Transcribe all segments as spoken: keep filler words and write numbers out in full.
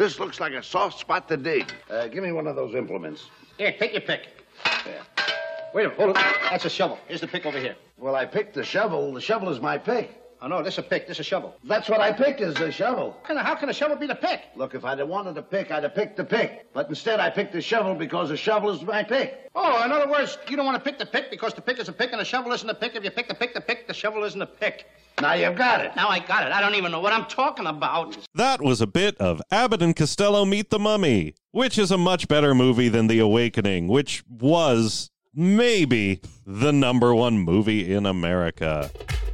This looks like a soft spot to dig. Uh, give me one of those implements. Here, take your pick. Yeah. Wait a minute, hold it. That's a shovel. Here's the pick over here. Well, I picked the shovel. The shovel is my pick. Oh, no, this is a pick. This is a shovel. That's what I picked is the shovel. How can, a, how can a shovel be the pick? Look, if I'd have wanted to pick, I'd have picked the pick. But instead, I picked the shovel because the shovel is my pick. Oh, in other words, you don't want to pick the pick because the pick is a pick and the shovel isn't a pick. If you pick the pick, the pick, the shovel isn't a pick. Now you've got it. Now I got it. I don't even know what I'm talking about. That was a bit of Abbott and Costello Meet the Mummy, which is a much better movie than The Awakening, which was maybe the number one movie in America.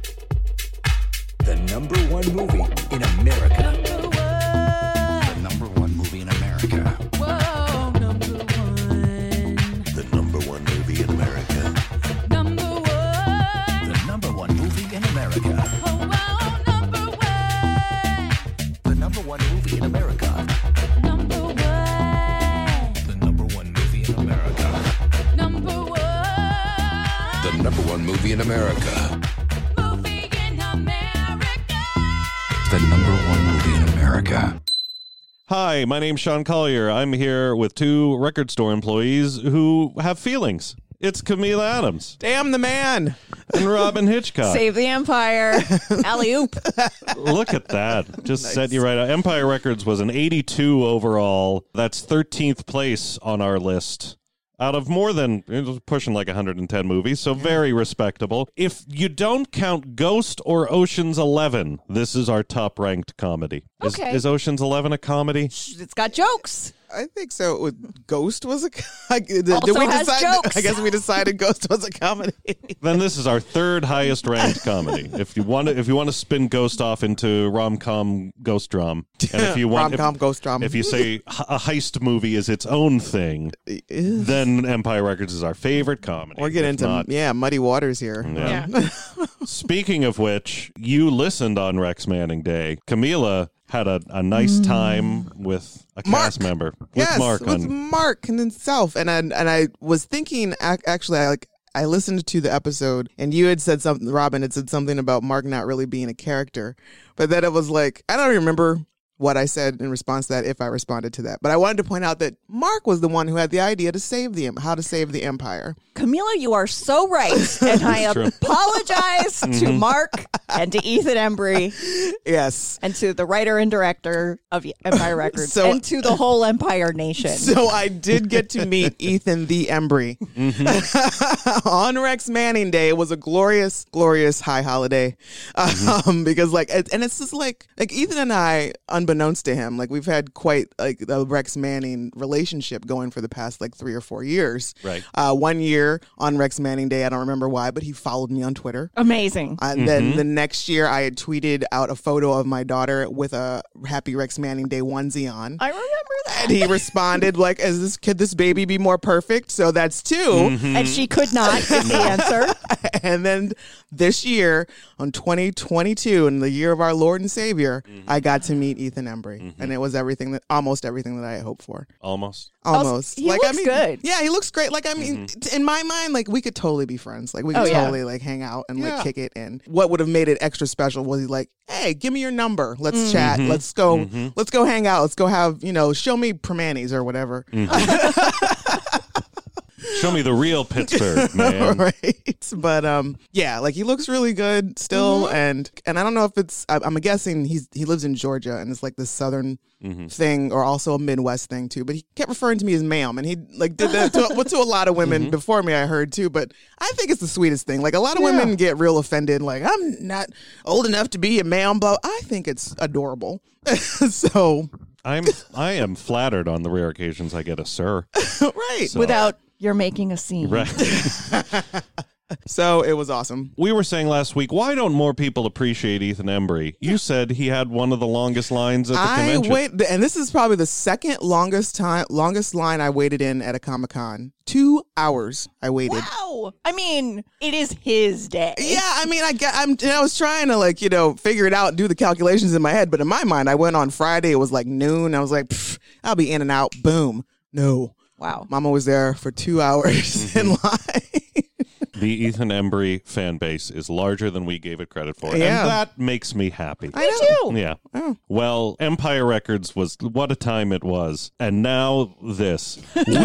The number one movie in America. Number one. The number one movie in America. Whoa, number one. The number one movie in America. Number one. The number one movie in America. Oh, wow, number one. The number one movie in America. Number one. The number one movie in America. Number one. The number one movie in America. Movie in America. The number one movie in America. Hi, my name's Sean Collier. I'm here with two record store employees who have feelings. It's Camila Adams. Damn the man. And Robin Hitchcock. Save the Empire. Alley-oop. Look at that. Just nice. Set you right up. Empire Records was an eighty-two overall. That's thirteenth place on our list. Out of more than, it was pushing like one hundred ten movies, so very respectable. If you don't count Ghost or Ocean's Eleven, this is our top-ranked comedy. Is, Okay. is Ocean's Eleven a comedy? It's got jokes. I think so. Ghost was a. Did, Also did we has decide? jokes. I guess we decided Ghost was a comedy. Then this is our third highest ranked comedy. If you want to, if you want to spin Ghost off into rom-com ghost drum, and if you want rom-com if, ghost drum, if you say a heist movie is its own thing, then Empire Records is our favorite comedy. We're getting If into not- yeah muddy waters here. Yeah. Yeah. Speaking of which, you listened on Rex Manning Day. Camila had a, a nice time with a Mark. cast member. With Yes, Mark. with on, Mark and himself, and I, and I was thinking ac- actually, I like. I listened to the episode and you had said something, Robin had said something about Mark not really being a character, but then it was like, I don't remember what I said in response to that, if I responded to that. But I wanted to point out that Mark was the one who had the idea to save the, how to save the Empire. Camila, you are so right. And I true. apologize to Mark and to Ethan Embry Yes. and to the writer and director of Empire Records So- and to the whole Empire Nation. So I did get to meet Ethan the Embry on Rex Manning Day. It was a glorious, glorious high holiday, Mm-hmm. um, because like, it, and it's just like, like Ethan and I, unbeknownst to him, like we've had quite like a Rex Manning relationship going for the past like three or four years. Right. Uh, one year on Rex Manning Day, I don't remember why, but he followed me on Twitter. Amazing. And Mm-hmm. then the next year, I had tweeted out a photo of my daughter with a Happy Rex Manning Day onesie on. I remember that. And he responded like, "Is this could this baby be more perfect?" So that's two. Mm-hmm. And she could not is the answer. And then this year, on twenty twenty-two, in the year of our Lord and Savior, Mm-hmm. I got to meet Ethan Embry, and it was everything that almost everything that I had hoped for. almost. Almost. he like I looks mean, good. Yeah, he looks great. Like I mean, Mm-hmm. t- in my mind, like we could totally be friends. Like we could Oh, yeah. totally like hang out and Yeah. like kick it. And what would have made it extra special was he like, "Hey, give me your number. Let's Mm. chat. Mm-hmm. Let's go. Let's go hang out. Let's go have you know, show me Permanis or whatever." Show me the real Pittsburgh, man. Right. But um yeah, like he looks really good still, Mm-hmm. and and I don't know if it's I, I'm guessing he's he lives in Georgia and it's like this southern Mm-hmm. thing or also a Midwest thing too, but he kept referring to me as ma'am, and he like did that to, well, to a lot of women Mm-hmm. before me, I heard too. But I think it's the sweetest thing. Like a lot of women get real offended, like I'm not old enough to be a ma'am, but I think it's adorable. So I'm I am flattered on the rare occasions I get a sir. right. So- Without you're making a scene. Right. So it was awesome. We were saying last week, why don't more people appreciate Ethan Embry? You said he had one of the longest lines at the I convention. wait, and this is probably the second longest time, longest line I waited in at a Comic Con. Two hours I waited. Wow. I mean, it is his day. Yeah, I mean, I get, I'm, I was trying to like, you know, figure it out, do the calculations in my head, but in my mind, I went on Friday. It was like noon. I was like, "Pff, I'll be in and out. Boom. No. Wow. Mama was there for two hours in line. The Ethan Embry fan base is larger than we gave it credit for. Yeah. And that makes me happy. I know. too. Yeah. Oh. Well, Empire Records was what a time it was. And now this.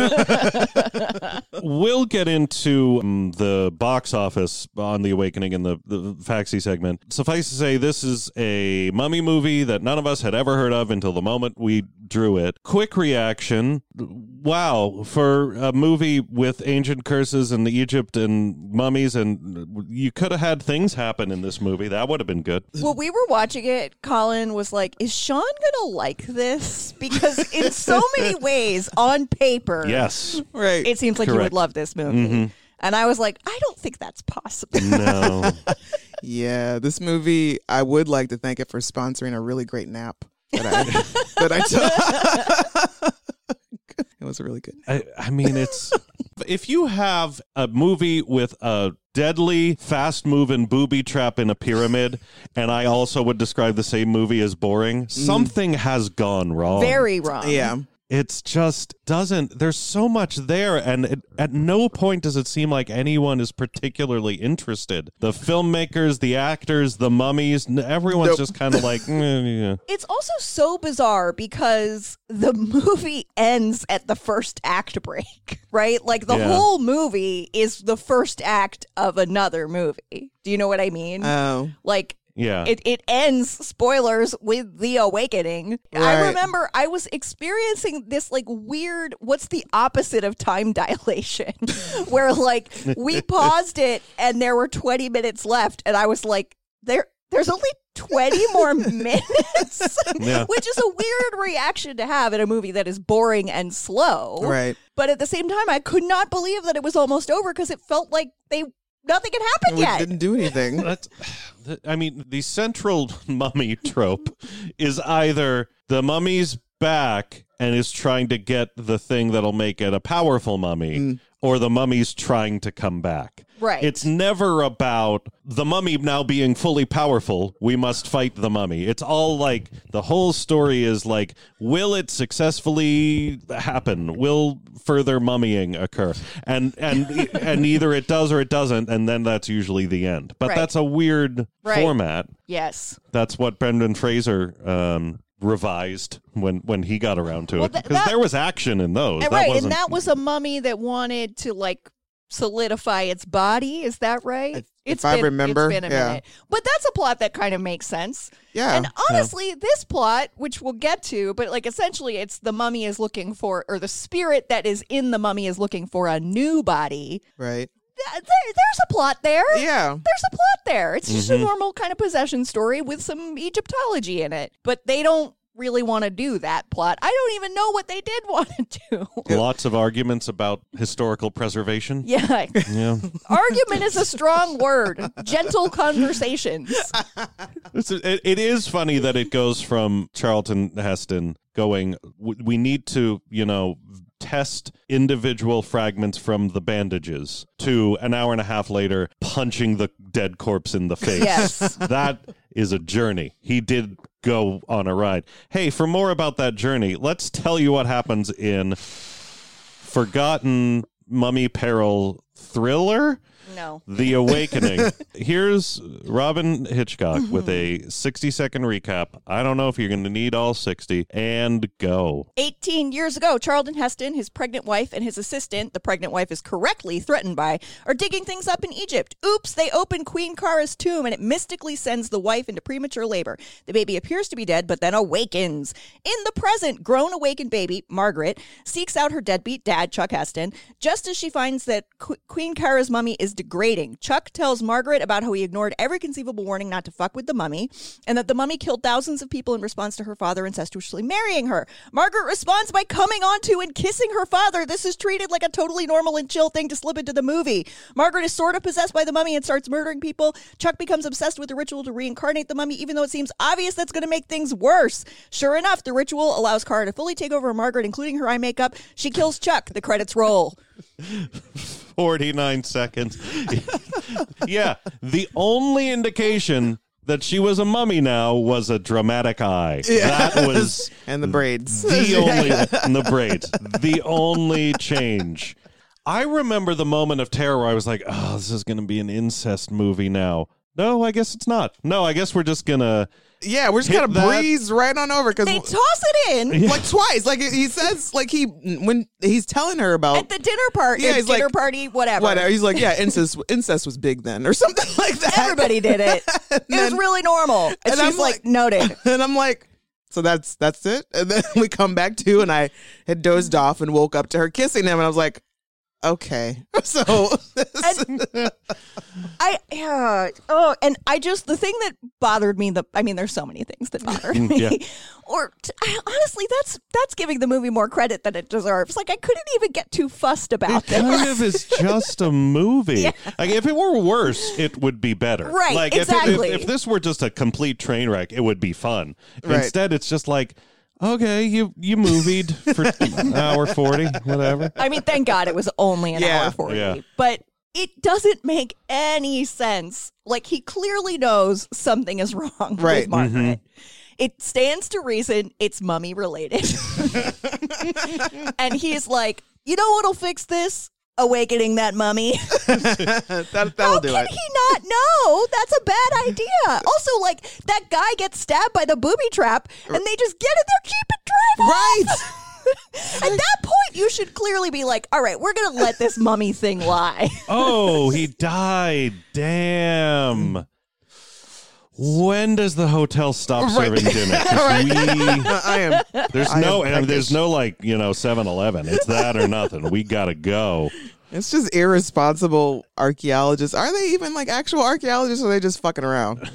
We'll get into um, the box office on The Awakening in the, the Faxi segment. Suffice to say, this is a mummy movie that none of us had ever heard of until the moment we drew it. Quick reaction. Wow. For a movie with ancient curses and Egypt and mummies, and you could have had things happen in this movie. That would have been good. When we were watching it, Colin was like, is Sean going to like this? Because in so many ways, on paper, Yes. Right. it seems like you Correct. would love this movie. And I was like, I don't think that's possible. No. Yeah, this movie, I would like to thank it for sponsoring a really great nap that I that I took. It was really good. I, I mean, it's if you have a movie with a deadly, fast-moving booby trap in a pyramid, and I also would describe the same movie as boring, something has gone wrong. Very wrong. Yeah. It's just doesn't. There's so much there, and it, at no point does it seem like anyone is particularly interested. The filmmakers, the actors, the mummies, n- everyone's Nope. just kind of like, "Eh, yeah." It's also so bizarre because the movie ends at the first act break, right? Like the Yeah. whole movie is the first act of another movie. Do you know what I mean? Oh. like Yeah. it, it ends, spoilers, with the awakening. I Right. remember I was experiencing this like weird, what's the opposite of time dilation? Where like we paused it and there were twenty minutes left and I was like, there there's only twenty more minutes, Yeah. which is a weird reaction to have in a movie that is boring and slow. Right. But at the same time, I could not believe that it was almost over because it felt like they nothing had happened We yet. didn't do anything. That's, th- I mean, the central mummy trope is either the mummy's back and is trying to get the thing that'll make it a powerful mummy, or the mummy's trying to come back. Right. It's never about the mummy now being fully powerful. We must fight the mummy. It's all like the whole story is like, will it successfully happen? Will further mummying occur? And and and either it does or it doesn't, and then that's usually the end. But Right. that's a weird Right. format. Yes. That's what Brendan Fraser um, revised when when he got around to Well, it, that- because that- there was action in those. And That right, wasn't, and that was a mummy that wanted to like solidify its body. Is that right? If- It's if I been- remember, it's been a yeah. minute. But that's a plot that kind of makes sense. Yeah. And honestly, this plot, which we'll get to, but like essentially, it's the mummy is looking for, or the spirit that is in the mummy is looking for a new body. Right. Th- There, there's a plot there. Yeah. There's a plot there. It's just a normal kind of possession story with some Egyptology in it. But they don't really want to do that plot. I don't even know what they did want to do. lots of arguments about historical preservation. Yeah. Yeah. Argument is a strong word. Gentle conversations. It's, it, it is funny that it goes from Charlton Heston going, "W- we need to, you know, test individual fragments from the bandages, to an hour and a half later punching the dead corpse in the face. Yes. That is a journey. He did go on a ride. Hey, for more about that journey, let's tell you what happens in Forgotten Mummy Peril Thriller, No. The Awakening. Here's Robin Hitchcock with a sixty second recap. I don't know if you're going to need all sixty, and go. eighteen years ago, Charlton Heston, his pregnant wife, and his assistant, the pregnant wife is correctly threatened by, are digging things up in Egypt. Oops, they open Queen Kara's tomb and it mystically sends the wife into premature labor. The baby appears to be dead, but then awakens. In the present, grown awakened baby, Margaret, seeks out her deadbeat dad, Chuck Heston, just as she finds that Qu- Queen Kara's mummy is degrading. Chuck tells Margaret about how he ignored every conceivable warning not to fuck with the mummy, and that the mummy killed thousands of people in response to her father incestuously marrying her. Margaret responds by coming onto and kissing her father. This is treated like a totally normal and chill thing to slip into the movie. Margaret is sort of possessed by the mummy and starts murdering people. Chuck becomes obsessed with the ritual to reincarnate the mummy, even though it seems obvious that's going to make things worse. Sure enough, the ritual allows Kara to fully take over Margaret, including her eye makeup. She kills Chuck. The credits roll. forty-nine seconds. Yeah, the only indication that she was a mummy now was a dramatic eye. That was And the braids. the only, and the braids, the only change. I remember the moment of terror where I was like, oh, this is going to be an incest movie now. No, I guess it's not. No, I guess we're just going to... Yeah, we're just Hit kind of that. breeze right on over because They toss it in like twice. Like he says, like he when he's telling her about at the dinner party. Yeah, Yeah, he's dinner like, party, whatever. whatever. He's like, yeah, incest incest was big then, or something like that. Everybody did it. It was then- really normal. And, and she's I'm like, like- noted. And I'm like, so that's that's it. And then we come back to, and I had dozed off and woke up to her kissing him, and I was like, okay, so. And I yeah. Oh, and I just the thing that bothered me. The I mean, there's so many things that bothered me. Yeah. Or t- I, honestly, that's that's giving the movie more credit than it deserves. Like I couldn't even get too fussed about It this. kind of is just a movie. Like if it were worse, it would be better. Right, Like if, exactly. it, if, if this were just a complete train wreck, it would be fun. Right. Instead, it's just like, okay, you you movied for an hour forty, whatever. I mean, thank God it was only an Yeah. hour forty. Yeah. But it doesn't make any sense. Like he clearly knows something is wrong Right. with Margaret. It stands to reason it's mummy related. And he's like, you know what'll fix this? Awakening that mummy. that, How that'll do can it. he not know? That's a bad idea. Also, like, that guy gets stabbed by the booby trap and they just get in their Jeep and drive Right. off. At that point, you should clearly be like, all right, we're going to let this mummy thing lie. Oh, he died. Damn. When does the hotel stop serving dinner? 'Cause we, I am. there's I no, am and there's peckish. no like, you know, seven eleven. It's that or nothing. We gotta go. It's just irresponsible archaeologists. Are they even like actual archaeologists, or are they just fucking around?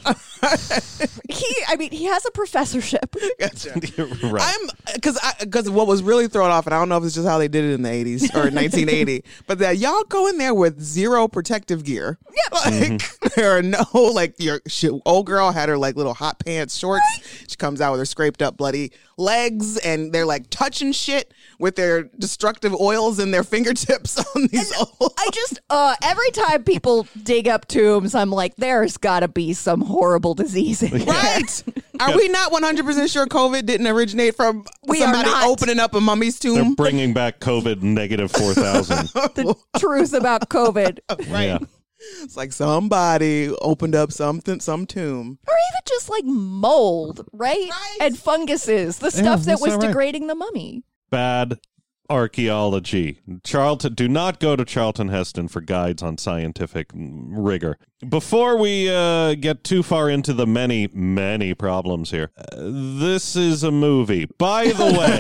He, I mean, he has a professorship. Gotcha. Right. I'm because because what was really thrown off, and I don't know if it's just how they did it in the eighties or nineteen eighty, but that y'all go in there with zero protective gear. Yeah, like there are no like your she, old girl had her like little hot pants shorts. She comes out with her scraped up bloody legs, and they're like touching shit with their destructive oils in their fingertips on these old. I just, uh, every time people dig up tombs, I'm like, there's got to be some horrible disease in there. Right? Are we not one hundred percent sure COVID didn't originate from We are somebody not. opening up a mummy's They're tomb? bringing back COVID negative four thousand. The truth about COVID. Right. Yeah. It's like somebody opened up something, some tomb. Or even just like mold, right? Right. And funguses, the stuff that that's was all right. degrading the mummy. Bad archaeology. Charlton, do not go to Charlton Heston for guides on scientific rigor. Before we uh, get too far into the many, many problems here, uh, this is a movie. By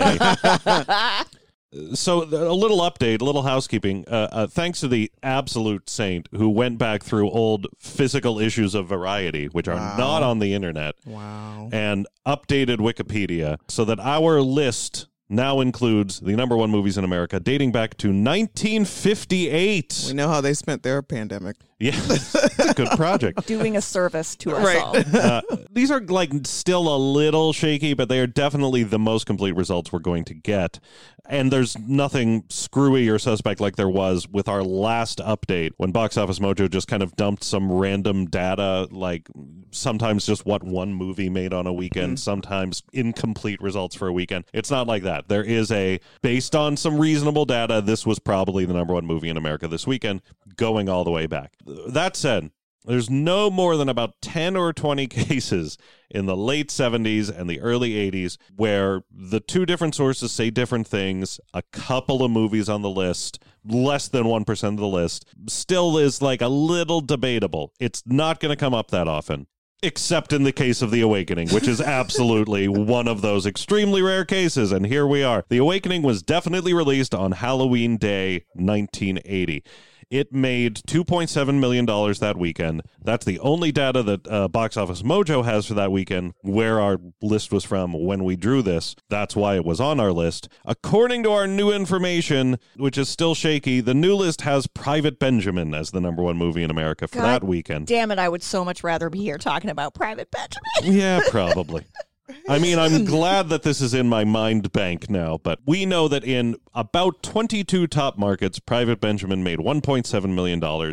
the way, so a little update, a little housekeeping. Uh, uh, thanks to the absolute saint who went back through old physical issues of Variety, which are not on the internet, Wow. and updated Wikipedia so that our list now includes the number one movies in America dating back to nineteen fifty-eight. We know how they spent their pandemic. Yeah, it's a good project. Doing a service to us Right. all. Uh, these are like still a little shaky, but they are definitely the most complete results we're going to get. And there's nothing screwy or suspect like there was with our last update when Box Office Mojo just kind of dumped some random data, like sometimes just what one movie made on a weekend, sometimes incomplete results for a weekend. It's not like that. There is a, based on some reasonable data, this was probably the number one movie in America this weekend, going all the way back. That said, there's no more than about ten or twenty cases in the late seventies and the early eighties where the two different sources say different things. A couple of movies on the list, less than one percent of the list, still is like a little debatable. It's not going to come up that often. Except in the case of The Awakening, which is absolutely one of those extremely rare cases. And here we are. The Awakening was definitely released on Halloween Day, nineteen eighty. It made two point seven million dollars that weekend. That's the only data that uh, Box Office Mojo has for that weekend, where our list was from when we drew this. That's why it was on our list. According to our new information, which is still shaky, the new list has Private Benjamin as the number one movie in America for God that weekend. Damn it, I would so much rather be here talking about Private Benjamin. Yeah, probably. I mean, I'm glad that this is in my mind bank now, but we know that in about twenty-two top markets, Private Benjamin made one point seven million dollars.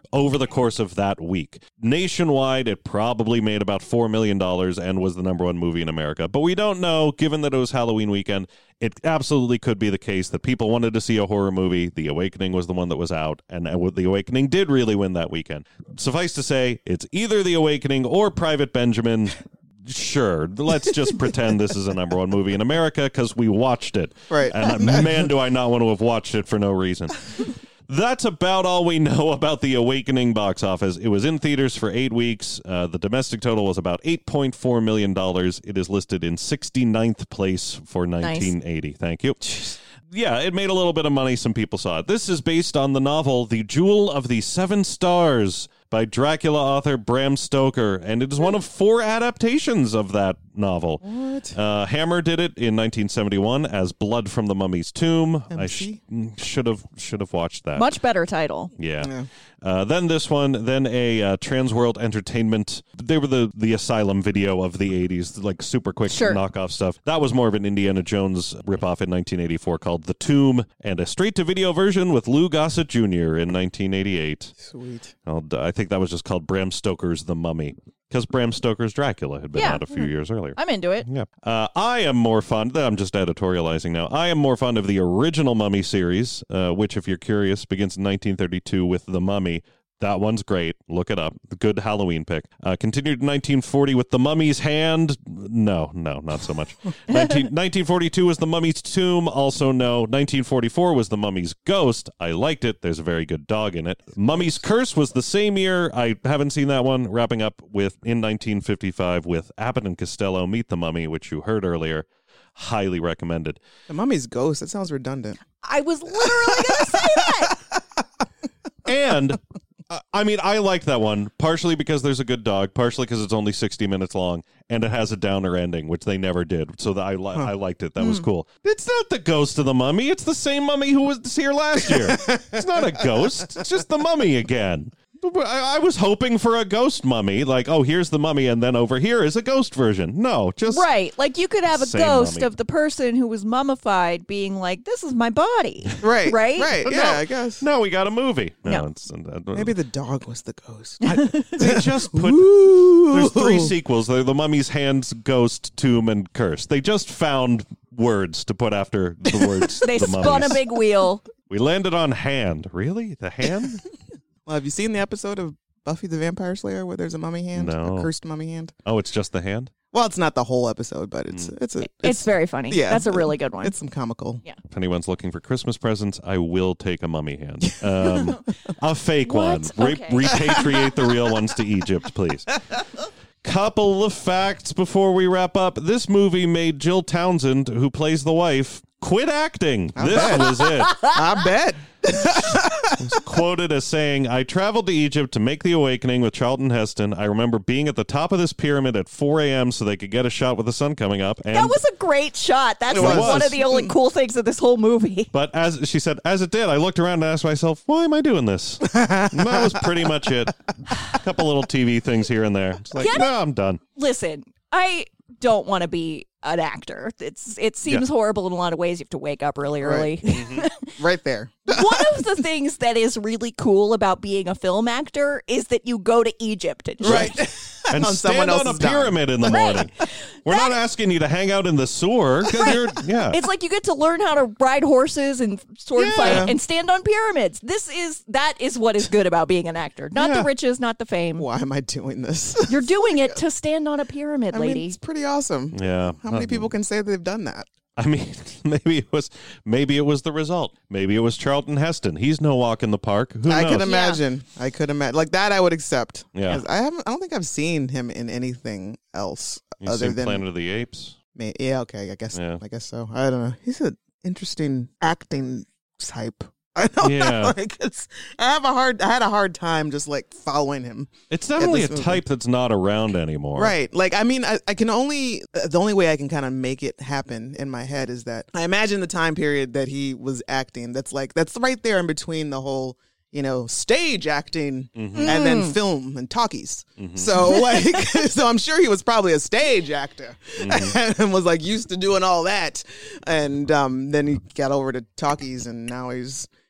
over the course of that week. Nationwide, it probably made about four million dollars and was the number one movie in America. But we don't know, given that it was Halloween weekend. It absolutely could be the case that people wanted to see a horror movie. The Awakening was the one that was out, and The Awakening did really win that weekend. Suffice to say, it's either The Awakening or Private Benjamin. Sure, let's just pretend this is a number one movie in America because we watched it. Right. And man, do I not want to have watched it for no reason. That's about all we know about The Awakening box office. It was in theaters for eight weeks. Uh, the domestic total was about eight point four million dollars. It is listed in sixty-ninth place for nineteen eighty. Nice. Thank you. Yeah, it made a little bit of money. Some people saw it. This is based on the novel The Jewel of the Seven Stars by Dracula author Bram Stoker, and it is one of four adaptations of that novel. What? Uh, Hammer did it in nineteen seventy-one as Blood from the Mummy's Tomb. M C? I sh- should have should have watched that. Much better title. Yeah. Yeah. Uh, then this one, then a uh, Transworld Entertainment. They were the, the Asylum video of the eighties, like super quick Sure. knockoff stuff. That was more of an Indiana Jones ripoff in nineteen eighty-four called The Tomb, and a straight-to-video version with Lou Gossett Junior in nineteen eighty-eight. Sweet. I'll, I think that was just called Bram Stoker's The Mummy, because Bram Stoker's Dracula had been Yeah. out a few years earlier. I'm into it. Yeah. Uh, I am more fond, I'm just editorializing now. I am more fond of the original Mummy series, uh, which, if you're curious, begins in nineteen thirty-two with The Mummy. That one's great. Look it up. Good Halloween pick. Uh, continued in nineteen forty with The Mummy's Hand. No, no, not so much. nineteen, nineteen forty-two was The Mummy's Tomb. Also no. nineteen forty-four was The Mummy's Ghost. I liked it. There's a very good dog in it. Mummy's Curse was the same year. I haven't seen that one. Wrapping up with in nineteen fifty-five with Abbott and Costello Meet the Mummy, which you heard earlier. Highly recommended. The Mummy's Ghost. That sounds redundant. I was literally going to say that. And uh, I mean, I liked that one partially because there's a good dog, partially because it's only sixty minutes long, and it has a downer ending, which they never did. So that I li- huh. I liked it. That was cool. It's not the ghost of the mummy. It's the same mummy who was here last year. It's not a ghost. It's just the mummy again. I, I was hoping for a ghost mummy, like, oh, here's the mummy, and then over here is a ghost version. No, just right. Like you could have a same ghost mummy. of the person who was mummified, being like, "This is my body." Right. Right? Right. But Yeah, no, I guess. No, we got a movie. No, No. It's, uh, Maybe the dog was the ghost. I, they just put. Ooh. There's three sequels. They're The Mummy's Hand, Ghost, Tomb, and Curse. They just found words to put after the words. They the spun mummies. a big wheel. We landed on hand. Really? The hand? Well, have you seen the episode of Buffy the Vampire Slayer where there's a mummy hand? No. A cursed mummy hand? Oh, it's just the hand? Well, it's not the whole episode, but it's it's a It's, it's very funny. yeah, That's a really good one. It's some comical. Yeah. If anyone's looking for Christmas presents, I will take a mummy hand. Um, a fake What? one. Re- Okay. repatriate the real ones to Egypt, please. Couple of facts before we wrap up. This movie made Jill Townsend, who plays the wife, quit acting. I this bet. was it. I bet. Was quoted as saying, I traveled to Egypt to make The Awakening with Charlton Heston. I remember being at the top of this pyramid at four a.m. so they could get a shot with the sun coming up. And That was a great shot. That's It like was. one of the only cool things of this whole movie. But as she said, as it did, I looked around and asked myself, why am I doing this? And that was pretty much it. A couple little T V things here and there. It's like, Get it? no, I'm done. Listen, I don't want to be an actor. It's it seems Yeah. horrible in a lot of ways. You have to wake up really early. Right. Right there. One of the things that is really cool about being a film actor is that you go to Egypt and shit. Right. And On someone stand on a else's dime. pyramid in the Right. morning. We're not asking you to hang out in the sewer. 'Cause you're, yeah. It's like you get to learn how to ride horses and sword Yeah. fight and stand on pyramids. This is that is what is good about being an actor. Not Yeah. the riches, not the fame. Why am I doing this? You're doing it to stand on a pyramid, I mean, lady. it's pretty awesome. yeah. How many people can say they've done that? I mean, maybe it was maybe it was the result. Maybe it was Charlton Heston. He's no walk in the park. Who I knows? could imagine. I could imagine. Like that, I would accept. Yeah. 'Cause I haven't. I don't think I've seen him in anything else You've other seen than. Planet of the Apes. May, yeah. Okay. I guess. Yeah. I guess so. I don't know. He's an interesting acting type. I don't Yeah. know. Like it's, I have a hard. I had a hard time just like following him. It's definitely a this movie. type that's not around anymore. Right. Like, I mean, I, I can only, the only way I can kind of make it happen in my head is that I imagine the time period that he was acting. That's like, that's right there in between the whole, you know, stage acting Mm-hmm. and then film and talkies. So, like, so I'm sure he was probably a stage actor Mm-hmm. and was like used to doing all that. And um, then he got over to talkies and now he's,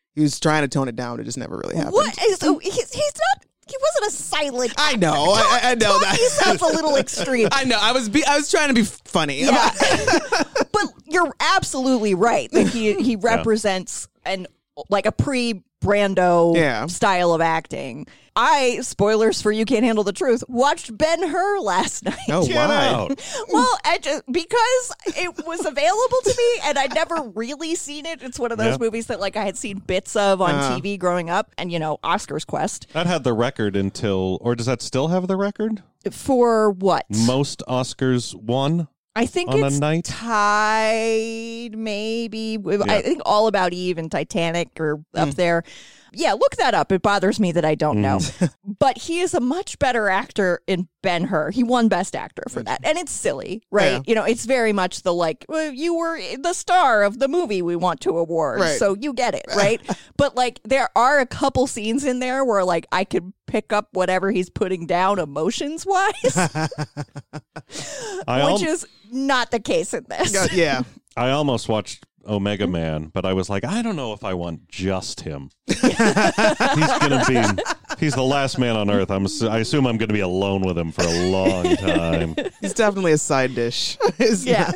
he was trying to tone it down. It just never really happened. What? Is, oh, he's, he's not. He wasn't a silent. I know. I, I know that. He sounds a little extreme. I know. I was be, I was trying to be funny. Yeah, but you're absolutely right that he he represents an like a pre Brando Yeah. style of acting. I, spoilers for You Can't Handle the Truth, watched Ben-Hur last night. Oh, Get why? out. Well, I just, because it was available to me and I'd never really seen it. It's one of those Yeah. movies that like I had seen bits of on Uh. T V growing up, and you know, Oscar's Quest. That had the record until, or does that still have the record? For what? Most Oscars won. I think on a it's night? tied, maybe. I think All About Eve and Titanic are up there. Yeah, look that up. It bothers me that I don't know. But he is a much better actor in Ben-Hur. He won Best Actor for that. And it's silly, right? Yeah. You know, it's very much the like, well, you were the star of the movie we want to award, Right. so you get it, right? But like, there are a couple scenes in there where like I could pick up whatever he's putting down emotions-wise, I, which al- is not the case in this. Yeah, yeah. I almost watched Omega Man, but I was like, I don't know if I want just him. He's gonna be, he's the last man on Earth. I'm, I assume I'm gonna be alone with him for a long time. He's definitely a side dish. It's- Yeah.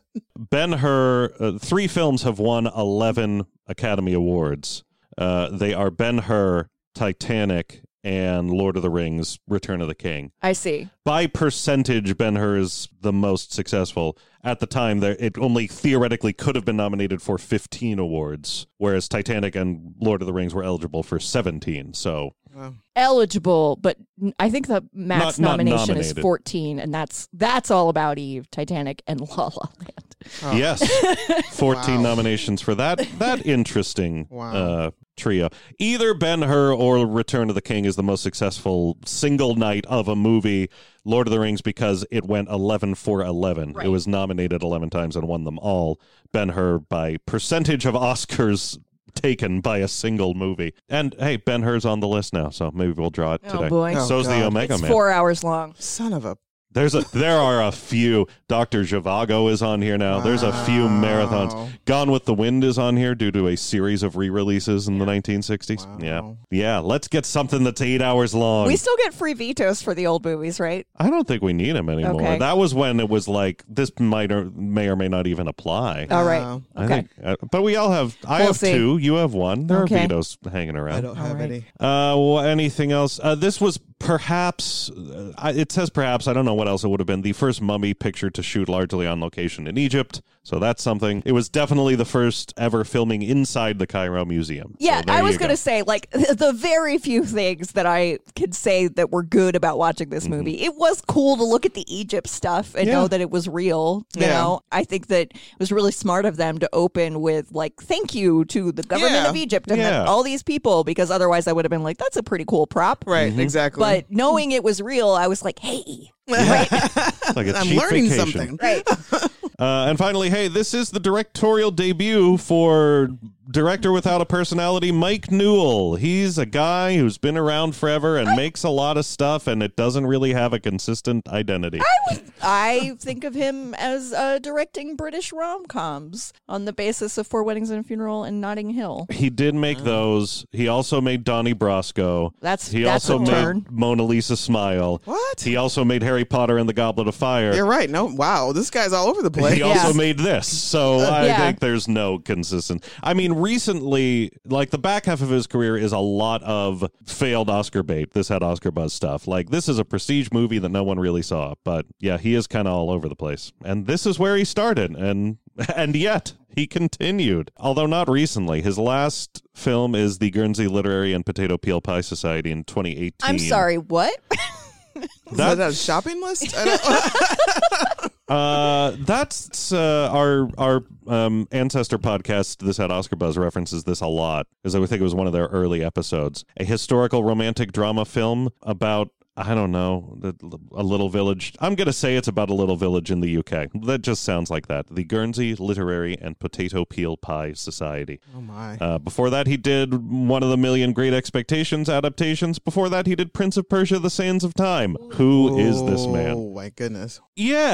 Ben-Hur, uh, three films have won eleven Academy Awards. Uh, they are Ben-Hur, Titanic, and Lord of the Rings, Return of the King. I see. By percentage, Ben-Hur is the most successful. At the time, there it only theoretically could have been nominated for fifteen awards, whereas Titanic and Lord of the Rings were eligible for seventeen. So Eligible, but n- I think the max Not- not nomination is nominated. fourteen, and that's that's All About Eve, Titanic, and La La Land. yes, fourteen Wow. nominations for that that interesting Wow. uh, trio. Either Ben-Hur or Return of the King is the most successful single night of a movie. Lord of the Rings, because it went eleven for eleven. Right. It was nominated eleven times and won them all. Ben-Hur by percentage of Oscars taken by a single movie. And hey, Ben-Hur's on the list now, so maybe we'll draw it Oh, today. boy. Oh, So's the God. Omega It's Man. four hours long. Son of a. There's a there are a few. Doctor Zhivago is on here now. There's a few marathons. Gone with the Wind is on here due to a series of re-releases in the nineteen sixties. Yeah, yeah. Let's get something that's eight hours long. We still get free vetoes for the old movies, right? I don't think we need them anymore. Okay. That was when it was like this might or may or may not even apply. All right. Wow. I Okay. think, uh, but we all have. I We'll have see. two. You have one. There Okay. are vetoes hanging around. I don't have right. any. Uh, well, anything else? Uh, this was perhaps, uh, I- it says perhaps, I don't know what else it would have been, the first Mummy picture to shoot largely on location in Egypt. So that's something. It was definitely the first ever filming inside the Cairo Museum. Yeah, So there I was you going go. to say, like, the very few things that I could say that were good about watching this movie. It was cool to look at the Egypt stuff and Mm-hmm. Yeah. know that it was real. You Yeah. know, I think that it was really smart of them to open with, like, thank you to the government Yeah. of Egypt and Yeah. the- all these people, because otherwise I would have been like, that's a pretty cool prop. Right, exactly. But knowing it was real, I was like, hey, Like a I'm cheap learning vacation. something. right. Uh, and finally, hey, this is the directorial debut for director without a personality, Mike Newell. He's a guy who's been around forever and makes a lot of stuff, and it doesn't really have a consistent identity. I think of him as uh, directing British rom-coms on the basis of Four Weddings and a Funeral and Notting Hill. He did make those. He also made Donnie Brasco. That's- he that's also a made turn. Mona Lisa Smile. What? He also made Harry Potter and the Goblet of Fire. You're right. No, wow, this guy's all over the place. He Yeah. also made this. So I Yeah. think there's no consistent. I mean, recently, like the back half of his career is a lot of failed Oscar bait. This had Oscar buzz stuff. Like this is a prestige movie that no one really saw. But yeah, he is kind of all over the place. And this is where he started. And and yet he continued. Although not recently. His last film is the Guernsey Literary and Potato Peel Pie Society in twenty eighteen. I'm sorry, what? Is that a shopping list? I don't, Uh, that's uh, our our um, ancestor podcast. This had Oscar buzz references this a lot because I would think it was one of their early episodes. A historical romantic drama film about I don't know the- a little village. I'm gonna say it's about a little village in the U K. That just sounds like that. The Guernsey Literary and Potato Peel Pie Society. oh my. Uh, before that, he did one of the Million Great Expectations adaptations. Before that, he did Prince of Persia: The Sands of Time. Who is this man? Oh my goodness. Yeah.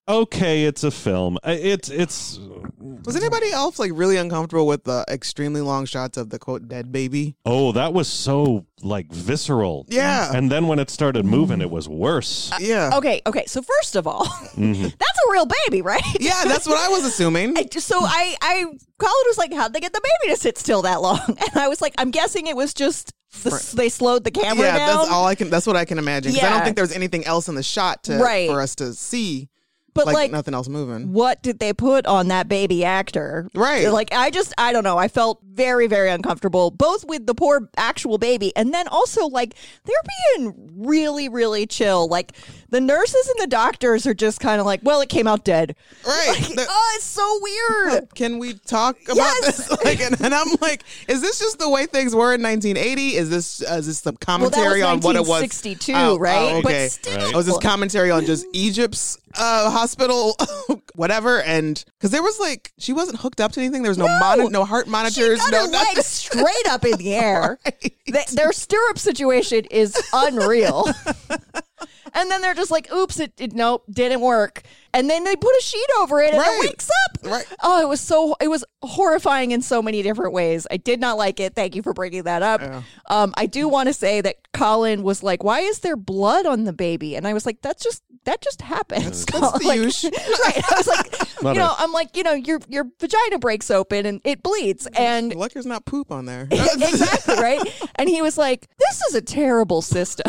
okay, it's a film. Uh, It's it's Was anybody else like really uncomfortable with the extremely long shots of the quote dead baby? oh, that was so like visceral. Yeah. And then when it started moving, it was worse. Yeah. Okay, okay. So first of all, Mm-hmm. that's a real baby, right? Yeah, that's what I was assuming. I, so I, I, Colin was like, "How'd they get the baby to sit still that long?" And I was like, "I'm guessing it was just the, they slowed the camera yeah, down." that's all I can. That's what I can imagine. 'Cause I Yeah. don't think there was anything else in the shot to Right. for us to see. But like, like, nothing else moving. what did they put on that baby actor? Right. Like, I just, I don't know. I felt very, very uncomfortable, both with the poor actual baby, and then also like they're being really, really chill. Like the nurses and the doctors are just kind of like, "Well, it came out dead." Right. Like, The- oh, it's so weird. Can we talk about Yes. this? Like, and, and I'm like, is this just the way things were in nineteen eighty? Is this uh, is this some commentary well, on that was what it was? nineteen sixty-two, Oh, right? oh, okay. But still, Right. Oh, is this commentary on just Egypt's uh, hospital, whatever? And because there was like, she wasn't hooked up to anything. There was no No. moni- no heart she monitors. got no her nothing. legs straight up in the air. Right. Th- their stirrup situation is unreal. And then they're just like, "Oops, it, it nope, didn't work." And then they put a sheet over it, and Right. it wakes up. Right. Oh, it was so it was horrifying in so many different ways. I did not like it. Thank you for bringing that up. Yeah. Um, I do want to say that Colin was like, "Why is there blood on the baby?" And I was like, "That's just that just happens." That's the Like, usual. right. I was like, Not you know, a- I'm like, you know, your your vagina breaks open and it bleeds, and Like there's not poop on there. exactly right. And he was like, "This is a terrible system."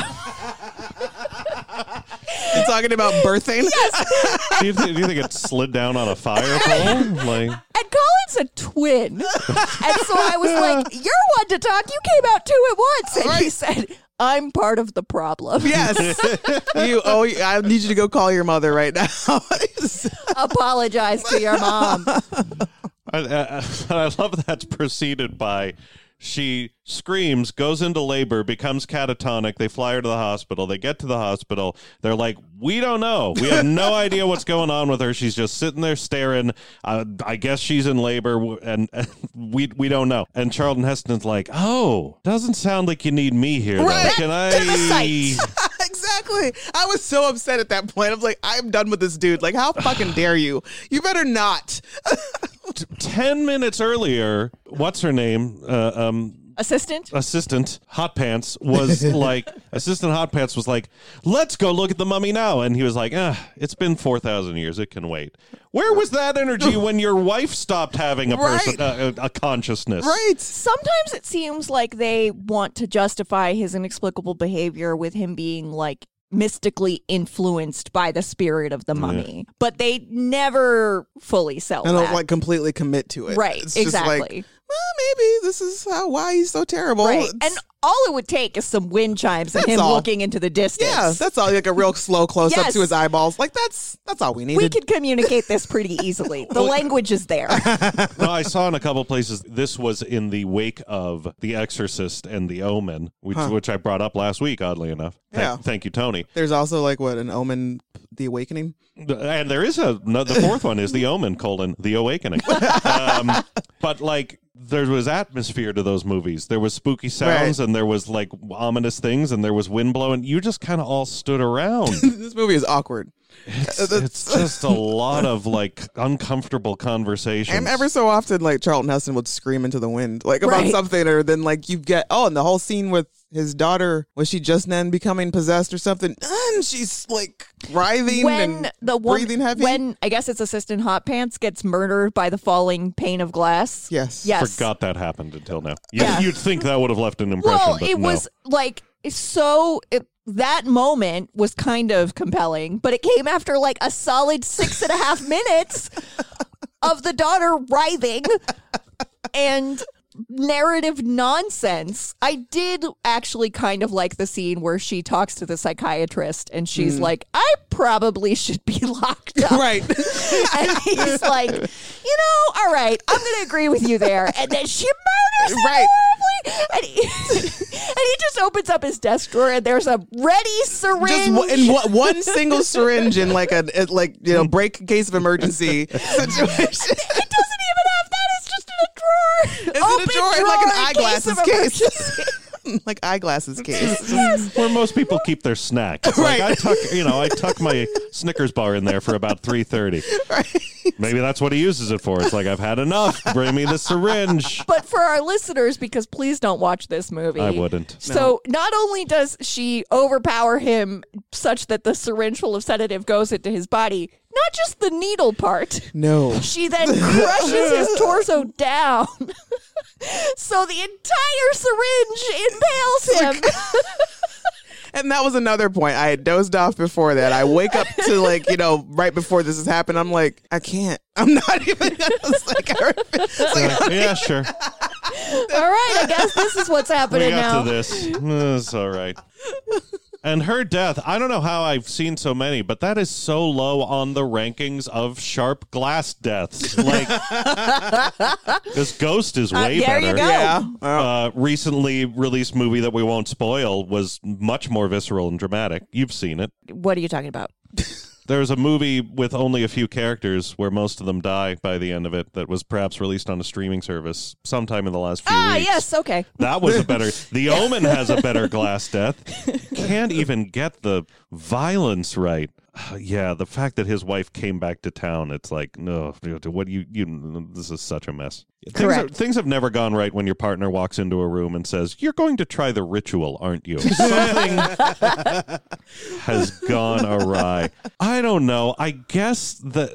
You're talking about birthing. do, you th- do you think it slid down on a fire pole? Like, And Colin's a twin. And so I was like, "You're one to talk. You came out two at once." And he Right. said, "I'm part of the problem." Yes. You. Oh, I need you to go call your mother right now. Apologize to your mom. I, I, I love that's preceded by she screams, goes into labor, becomes catatonic. They fly her to the hospital. They get to the hospital. They're like, "We don't know. We have no idea what's going on with her. She's just sitting there staring. Uh, I guess she's in labor, and, and we we don't know." And Charlton Heston's like, "Oh, doesn't sound like you need me here. though. Right. Can I?" To the site. Exactly. I was so upset at that point. I was like, I'm done with this dude. Like, how fucking dare you? You better not. Ten minutes earlier, what's her name? Uh, um, Assistant? assistant Hot Pants was like, assistant Hot Pants was like, "Let's go look at the mummy now." And he was like, "Ah, it's been four thousand years. It can wait." Where was that energy when your wife stopped having a person, Right. uh, a, a consciousness? Right. Sometimes it seems like they want to justify his inexplicable behavior with him being like mystically influenced by the spirit of the mummy, but they never fully sell I don't that. like completely commit to it. Right, It's just exactly. like, well, maybe this is how why he's so terrible. Right. It's- And all it would take is some wind chimes and That's him all. looking into the distance. yeah, that's all. Like a real slow close up Yes. to his eyeballs. Like that's that's all we needed. we could communicate this pretty easily. The language is there. No, I saw in a couple places this was in the wake of The Exorcist and The Omen, which Huh. which I brought up last week, oddly enough. Thank, Yeah. thank you, Tony. There's also like what an Omen, The Awakening. And there is a no, the fourth one is The Omen colon The Awakening. um, but like there was atmosphere to those movies. There was spooky sounds Right. and there was like ominous things and there was wind blowing. You just kind of all stood around. This movie is awkward. It's, it's just a lot of like uncomfortable conversations. And ever so often, like Charlton Heston would scream into the wind, like about Right. something, or then like you get oh, and the whole scene with his daughter, was she just then becoming possessed or something? And she's like writhing when and the one, breathing heavy. when I guess it's Assistant Hot Pants gets murdered by the falling pane of glass. Yes. Yes. Forgot that happened until now. You, Yeah. You'd think that would have left an impression. Well, but it no. was like so. It, that moment was kind of compelling, but it came after like a solid six and a half minutes of the daughter writhing and narrative nonsense. I did actually kind of like the scene where she talks to the psychiatrist and she's like, "I probably should be locked up." Right. And he's like, "You know, all right, I'm going to agree with you there." And then she murders him Right. horribly. And he, and he just opens up his desk drawer and there's a ready syringe. Just one- in one, one single syringe in like a it, like you know break in case of emergency situation. It doesn't even have that. It's just in a drawer. in a Open drawer in, like, an in eyeglasses of case. emergency. like eyeglasses case. Where most people keep their snacks. It's Right. Like I tuck, you know, I tuck my Snickers bar in there for about three thirty. Right. Maybe that's what he uses it for. It's like, I've had enough. Bring me the syringe. But for our listeners, because please don't watch this movie. I wouldn't. So not only does she overpower him such that the syringe full of sedative goes into his body, not just the needle part. No. She then crushes his torso down. So the entire syringe impales him. And that was another point. I had dozed off before that. I wake up to like, you know, right before this has happened. I'm like, I can't. I'm not even. It's like, I, it's like, Yeah, sure. All right, I guess this is what's We happening got now. to this. It's all right. And her death, I don't know how I've seen so many, but that is so low on the rankings of sharp glass deaths. Like, this Ghost is way there better. you go. yeah. Uh, recently released movie that we won't spoil was much more visceral and dramatic. You've seen it. What are you talking about? There's a movie with only a few characters where most of them die by the end of it that was perhaps released on a streaming service sometime in the last few Ah, weeks. yes, okay. That was a better. The Omen has a better glass death. Can't even get the violence right. Yeah, the fact that his wife came back to town, it's like, no, what you, you, this is such a mess. Things, are, Correct. things have never gone right when your partner walks into a room and says, "You're going to try the ritual, aren't you?" Something has gone awry. I don't know. I guess that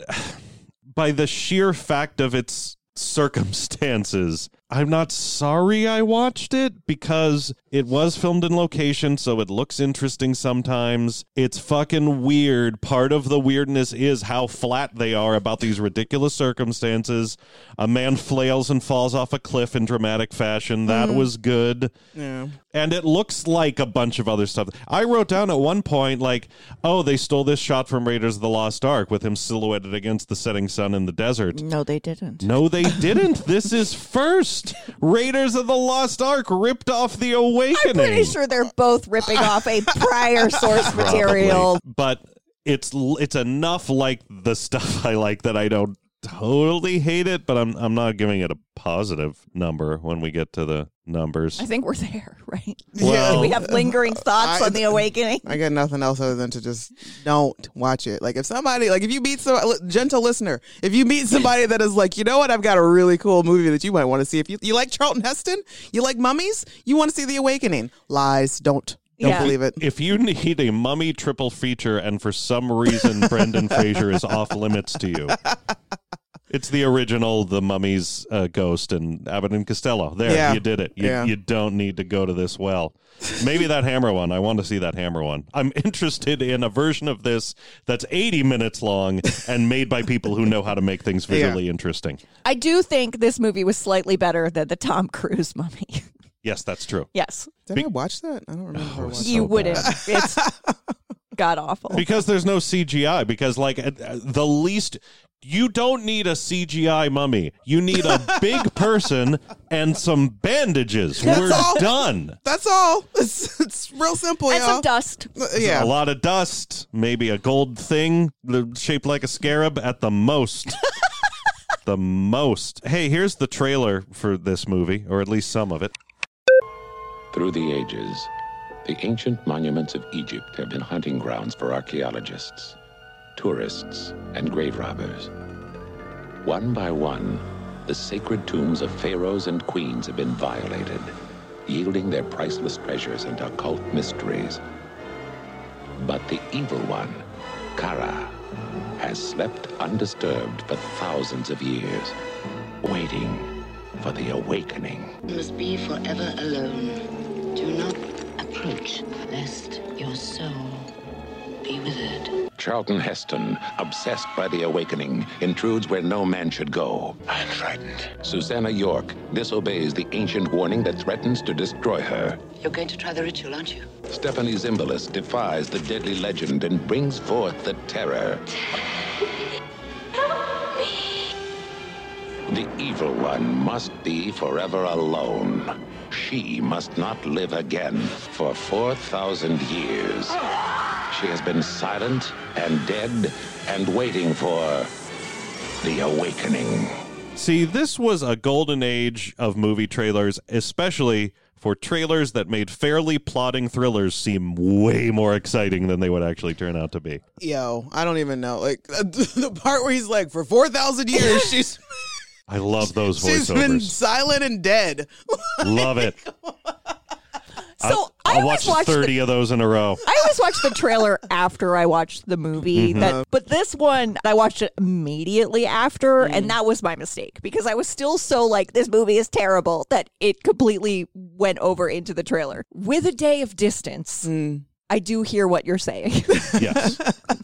by the sheer fact of its circumstances, I'm not sorry I watched it because it was filmed in location, so it looks interesting sometimes. It's fucking weird. Part of the weirdness is how flat they are about these ridiculous circumstances. A man flails and falls off a cliff in dramatic fashion. That was good. Yeah. And it looks like a bunch of other stuff. I wrote down at one point, like, oh, they stole this shot from Raiders of the Lost Ark with him silhouetted against the setting sun in the desert. No, they didn't. No, they didn't. This is first. Raiders of the Lost Ark ripped off The Awakening. I'm pretty sure they're both ripping off a prior source material. Probably. But it's it's enough like the stuff I like that I don't totally hate it, but I'm I'm not giving it a positive number when we get to the numbers. I think we're there, right? Well- we have lingering thoughts I- on The Awakening. I got nothing else other than to just don't watch it. Like if somebody, like if you meet some gentle listener, if you meet somebody that is like, you know what, I've got a really cool movie that you might want to see. If you you like Charlton Heston, you like mummies, you want to see The Awakening. Lies, don't don't Yeah. believe it. If you need a mummy triple feature and for some reason Brendan Fraser is off limits to you, it's the original The Mummy's uh, Ghost and Abbott and Costello. There, Yeah. you did it. You, Yeah. you don't need to go to this well. Maybe that Hammer one. I want to see that Hammer one. I'm interested in a version of this that's eighty minutes long and made by people who know how to make things visually interesting. I do think this movie was slightly better than the Tom Cruise Mummy. Yes, that's true. Yes. Did Be- I watch that? I don't remember. if I watched You so wouldn't. bad. It's god awful. Because there's no C G I. Because, like, uh, the least... You don't need a C G I mummy. You need a big person and some bandages. That's We're all. done. That's all. It's, it's real simple, And y'all. some dust. Uh, yeah. A lot of dust, maybe a gold thing the- shaped like a scarab at the most. The most. Hey, here's the trailer for this movie, or at least some of it. Through the ages, the ancient monuments of Egypt have been hunting grounds for archaeologists, tourists, and grave robbers. One by one, the sacred tombs of pharaohs and queens have been violated, yielding their priceless treasures and occult mysteries. But the evil one, Kara, has slept undisturbed for thousands of years, waiting for the awakening. You must be forever alone. Do not approach, lest your soul be withered. Charlton Heston, obsessed by the awakening, intrudes where no man should go. I'm frightened. Susanna York disobeys the ancient warning that threatens to destroy her. You're going to try the ritual, aren't you? Stephanie Zimbalist defies the deadly legend and brings forth the terror. The evil one must be forever alone. She must not live again for four thousand years. She has been silent and dead and waiting for the awakening. See, this was a golden age of movie trailers, especially for trailers that made fairly plodding thrillers seem way more exciting than they would actually turn out to be. Yo, I don't even know. Like the part where he's like, for four thousand years, she's I love those she's been voiceovers. silent and dead. Love it. So I'll, I I'll always watch watch thirty the, of those in a row. I always watch the trailer after I watch the movie. Mm-hmm. That, but this one, I watched it immediately after, Mm. and that was my mistake because I was still so like, this movie is terrible that it completely went over into the trailer. With a day of distance, Mm. I do hear what you're saying. Yes.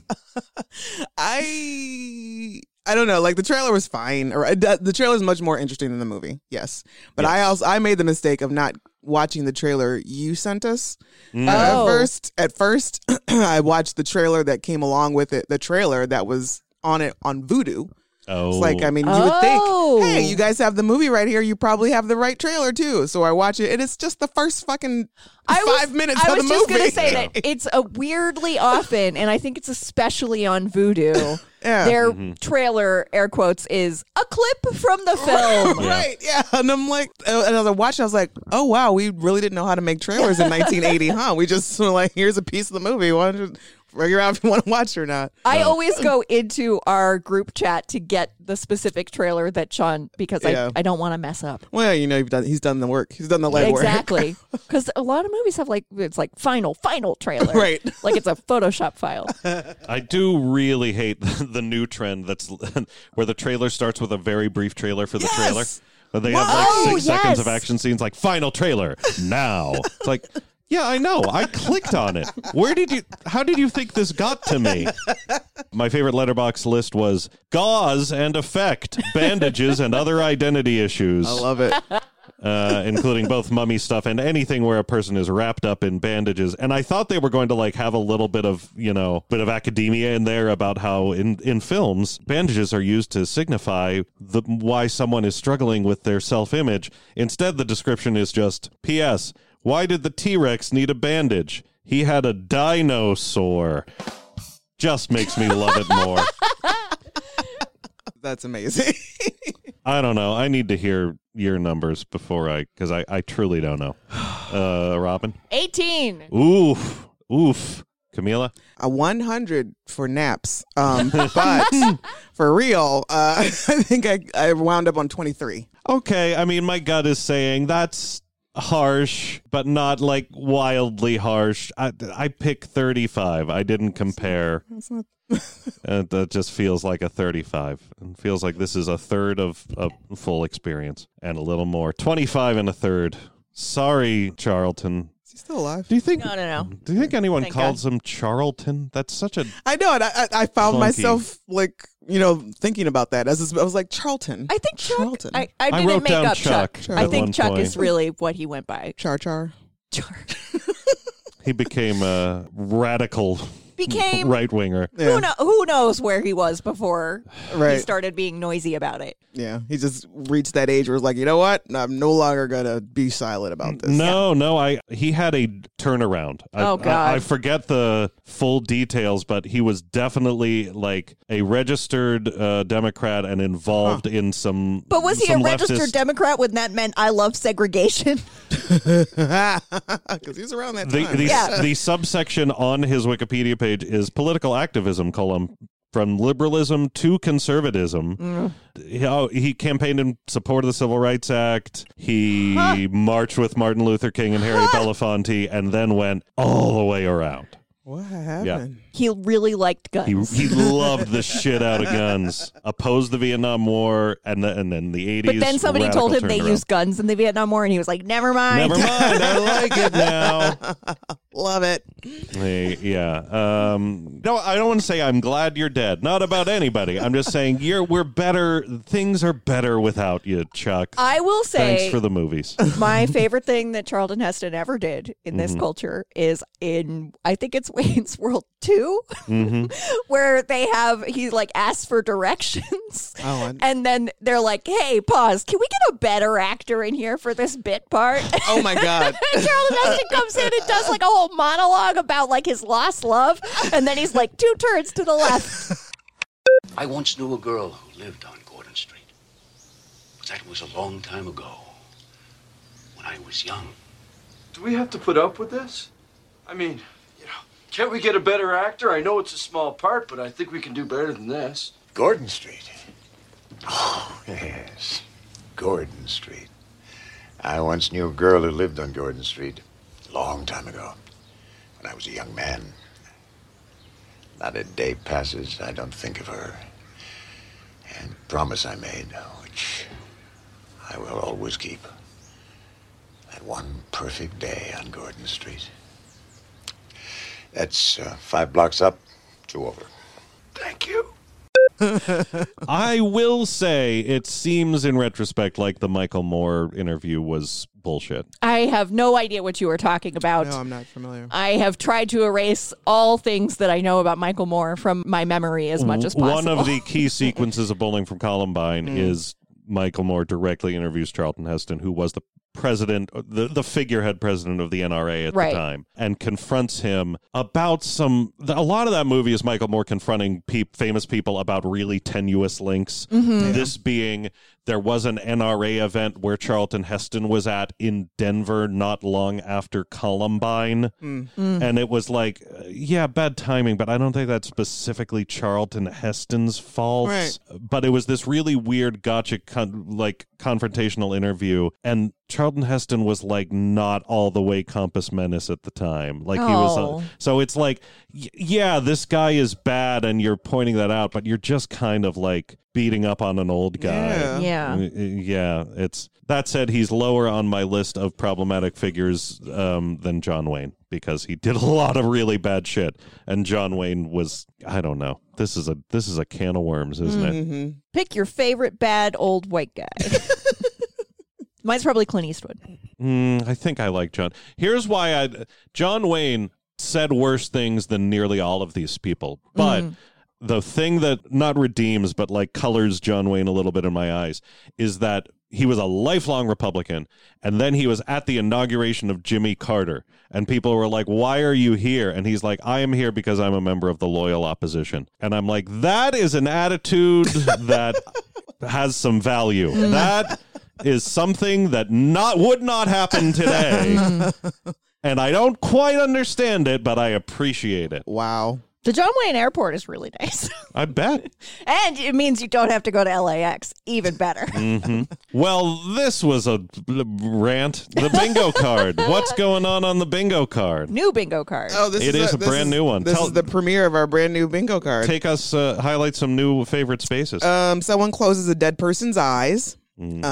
I I don't know. Like the trailer was fine, or uh, the trailer is much more interesting than the movie. Yes, but I Yes. also I made the mistake of not watching the trailer you sent us. Mm. Uh, Oh. At first, at first, I watched the trailer that came along with it. The trailer that was on it on Vudu. Oh. It's like, I mean, you Oh. would think, hey, you guys have the movie right here. You probably have the right trailer too. So I watch it, and it's just the first fucking I was, five minutes I of was the just movie. gonna say that it's a weirdly often, and I think it's especially on Vudu. Yeah. Their Mm-hmm. trailer, air quotes, is a clip from the film. Right, yeah. And I'm like, uh, and as I watched, I was like, oh, wow, we really didn't know how to make trailers in nineteen eighty, huh? We just were like, here's a piece of the movie. Why don't you figure out if you want to watch it or not? I always go into our group chat to get the specific trailer that Sean, because Yeah. I, I don't want to mess up. Well, you know, you've done, he's done the work. He's done the legwork. Exactly. Because a lot of movies have like, it's like final, final trailer. Right. Like it's a Photoshop file. I do really hate the, the new trend that's where the trailer starts with a very brief trailer for the Yes! trailer. But they have like Whoa! six seconds of Yes! action scenes, like final trailer now. It's like, yeah, I know. I clicked on it. Where did you? How did you think this got to me? My favorite letterbox list was gauze and effect, bandages and other identity issues. I love it. uh, including both mummy stuff and anything where a person is wrapped up in bandages. And I thought they were going to like have a little bit of, you know, bit of academia in there about how in, in films, bandages are used to signify the why someone is struggling with their self-image. Instead, the description is just, P S, why did the T-Rex need a bandage? He had a dinosaur. Just makes me love it more. That's amazing. I don't know. I need to hear your numbers before I, because I, I truly don't know. Uh, Robin? eighteen. Oof. Oof. Camila? A one hundred for naps. Um, but for real, uh, I think I, I wound up on twenty-three. Okay. I mean, my gut is saying that's harsh, but not like wildly harsh. I, I pick thirty-five. I didn't compare. That's not. Uh, that just feels like a thirty-five. It feels like this is a third of a full experience and a little more. twenty-five and a third. Sorry, Charlton. Is he still alive? Do you think? No, no, no. Do you think anyone Thank calls him Charlton? That's such a. I know, and I, I, I found Clunky. myself like, you know, thinking about that as this, I was like, Charlton. I think Chuck. Charlton. I, I I didn't wrote make down up Chuck Chuck. at I think one Chuck point. is really what he went by. Char Char. He became a radical Became right winger. Yeah. who, know, who knows where he was before he Right. started being noisy about it. Yeah, he just reached that age where it's like, you know what? I'm no longer gonna be silent about this. No, no, I he had a turnaround. I, Oh, God. I, I forget the full details, but he was definitely like a registered uh, Democrat and involved in some. But was he a some registered leftist- Democrat when that meant I love segregation? because he was around that The, time. the, Yeah. the subsection on his Wikipedia page is political activism column from liberalism to conservatism. Mm. He, oh, he campaigned in support of the Civil Rights Act. He marched with Martin Luther King and Harry Belafonte and then went all the way around. What happened? He really liked He, guns. he loved the shit out of guns, opposed the Vietnam War, and, the, and then the eighties. But then somebody radical told him they turnaround. used guns in the Vietnam War, and he was like, never mind. Never mind, I like it now. Love it. Hey, yeah. Um, no, I don't want to say I'm glad you're dead. Not about anybody. I'm just saying you're we're better. Things are better without you, Chuck. I will say Thanks for the movies. my favorite thing that Charlton Heston ever did in this Mhm. culture is in, I think it's Wayne's World two, hmm where they have, he like asks for directions. Oh, and- And then they're like, hey, pause. Can we get a better actor in here for this bit part? Oh my God. And Charlton Heston comes in and does like a whole monologue about like his lost love. And then he's like, two turns to the left. I once knew a girl who lived on Gordon Street. But that was a long time ago, when I was young Do we have to put up with this? I mean, you know, can't we get a better actor? I know it's a small part, but I think we can do better than this. Gordon Street. Oh, yes. Gordon Street. I once knew a girl who lived on Gordon Street a long time ago, when I was a young man. Not a day passes I don't think of her. And the promise I made, which I will always keep. That one perfect day on Gordon Street. That's uh, five blocks up, two over. Thank you. I will say it seems in retrospect like the Michael Moore interview was bullshit. I have no idea what you were talking about. No, I'm not familiar. I have tried to erase all things that I know about Michael Moore from my memory as much as possible. One of the key sequences of Bowling from Columbine Mm. is Michael Moore directly interviews Charlton Heston, who was the president, the, the figurehead president of the N R A at Right. the time, and confronts him about some, a lot of that movie is Michael Moore confronting pe- famous people about really tenuous links. Mhm. This being, there was an N R A event where Charlton Heston was at in Denver not long after Columbine. Mm. Mm. And it was like, uh, yeah, bad timing, but I don't think that's specifically Charlton Heston's fault. Right. But it was this really weird gotcha, con- like confrontational interview. And Charlton Heston was like not all the way Compass Menace at the time. Like he was. Oh. Uh, so it's like, y- yeah, this guy is bad and you're pointing that out, but you're just kind of like beating up on an old guy. Yeah. Yeah. Uh, Yeah, it's that said, he's lower on my list of problematic figures um, than John Wayne because he did a lot of really bad shit, and John Wayne was, I don't know. This is a this is a can of worms, isn't it? Mm-hmm. Pick your favorite bad old white guy. Mine's probably Clint Eastwood. Mm, I think I like John. Here's why I John Wayne said worse things than nearly all of these people, but. Mhm. The thing that not redeems, but like colors John Wayne a little bit in my eyes is that he was a lifelong Republican. And then he was at the inauguration of Jimmy Carter. And people were like, why are you here? And he's like, I am here because I'm a member of the loyal opposition. And I'm like, that is an attitude that has some value. That is something that not would not happen today. And I don't quite understand it, but I appreciate it. Wow. The John Wayne Airport is really nice. I bet. And it means you don't have to go to L A X. Even better. hmm Well, this was a rant. The bingo card. What's going on on the bingo card? New bingo card. Oh, this It is is a this brand new one. This Tell- is the premiere of our brand new bingo card. Take us, uh, highlight some new favorite spaces. Um, someone closes a dead person's eyes. Mm.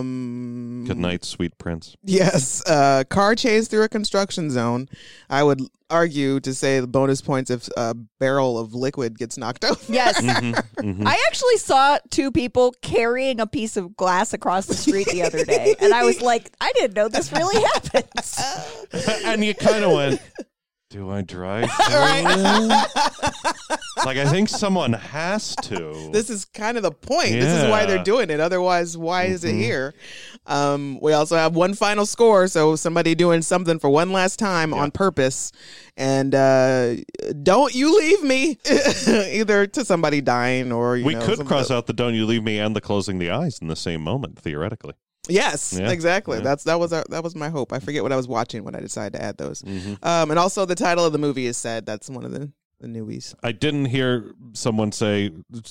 Um, Good night, sweet prince. Yes. Uh, car chase through a construction zone. I would argue to say the bonus points if a barrel of liquid gets knocked over. Yes. Mhm, mhm. I actually saw two people carrying a piece of glass across the street the other day. And I was like, I didn't know this really happens. And you kind of went, do I drive through? Like, I think someone has to. This is kind of the point. This is why they're Yeah. doing it. Otherwise, why is it Mhm. here? Um, we also have one final score, so somebody doing something for one last time on purpose. And uh, don't you leave me, either to somebody dying or you we know, could some- cross out the don't you leave me and the closing the eyes in the same moment, theoretically. Yes, Yeah. exactly. Yeah. That's that was our, that was my hope. I forget what I was watching when I decided to add those. Mhm. Um, and also the title of the movie is said. That's one of the the newies. I didn't hear someone say.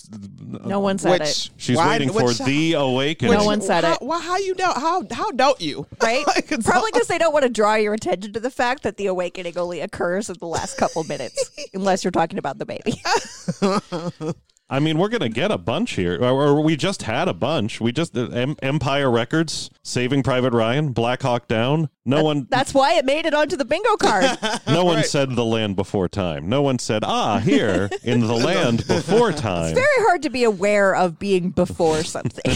No one said Which it. She's why- waiting for which- the awakening. No one said how, it. Well, how you don't? How how don't you? Right? Like, it's Probably all- because they don't want to draw your attention to the fact that the awakening only occurs in the last couple minutes, unless you're talking about the baby. I mean, we're going to get a bunch here. Or, or we just had a bunch. We just, uh, em- Empire Records, Saving Private Ryan, Black Hawk Down. No one That's why it made it onto the bingo card. no one said The Land Before Time. No one said, ah, here, in The Land Before Time. Very hard to be aware of being before something.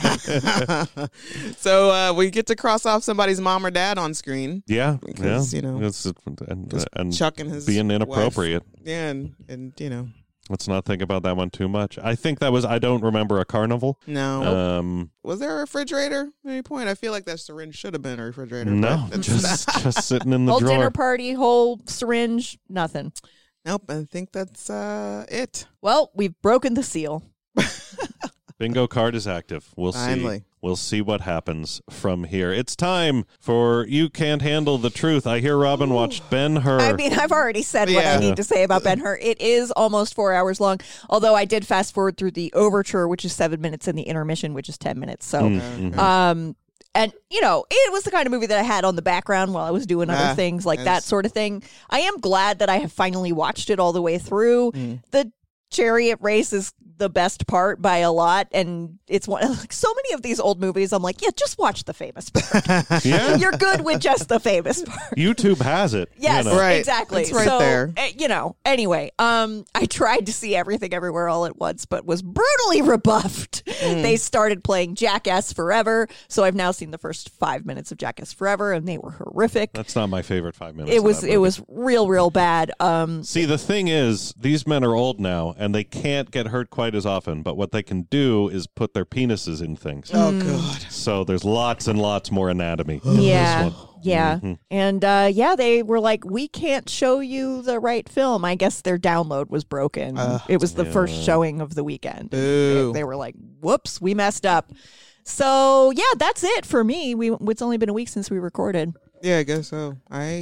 So uh, we get to cross off somebody's mom or dad on screen. Yeah, Because, yeah. you know, It's, uh, and, Just and chucking his being wife. inappropriate. Yeah, and, and you know, Let's not think about that one too much. I think that was, I don't remember a carnival. no. Um, Was there a refrigerator at any point? I feel like that syringe should have been a refrigerator. no, but it's just not. just sitting in the Whole drawer. dinner party, whole syringe, nothing. Nope, I think that's uh, it. Well, we've broken the seal. Bingo card is active. We'll Finally. see. we'll see what happens from here. It's time for You Can't Handle the Truth. I hear Robin watched Ben-Hur. I mean, I've already said what Yeah. I need to say about Ben-Hur. It is almost four hours long, although I did fast forward through the overture, which is seven minutes, and the intermission, which is ten minutes. So, Mm-hmm. um, and, you know, it was the kind of movie that I had on the background while I was doing other Ah, things, like that that's- sort of thing. I am glad that I have finally watched it all the way through. Mm. The chariot race is the best part by a lot, and it's one like so many of these old movies I'm like, yeah, just watch the famous part. Yeah. You're good with just the famous part. YouTube has it. Yes, you know. Right. exactly. It's right so, there. uh, you know, anyway, um, I tried to see Everything Everywhere All at Once, but was brutally rebuffed. Mm. They started playing Jackass Forever, so I've now seen the first five minutes of Jackass Forever, and they were horrific. That's not my favorite five minutes. It of was that it movie. was real real bad. Um, See, the thing is, these men are old now, and they can't get hurt quite as often. But what they can do is put their penises in things. Oh, God. So there's lots and lots more anatomy. in Mm. yeah, this one. yeah, Mhm. and uh, yeah, they were like, we can't show you the right film. I guess their download was broken. Uh, it was the yeah. first showing of the weekend. Boo. They, they were like, whoops, we messed up. So yeah, that's it for me. We it's only been a week since we recorded. Yeah, I guess so.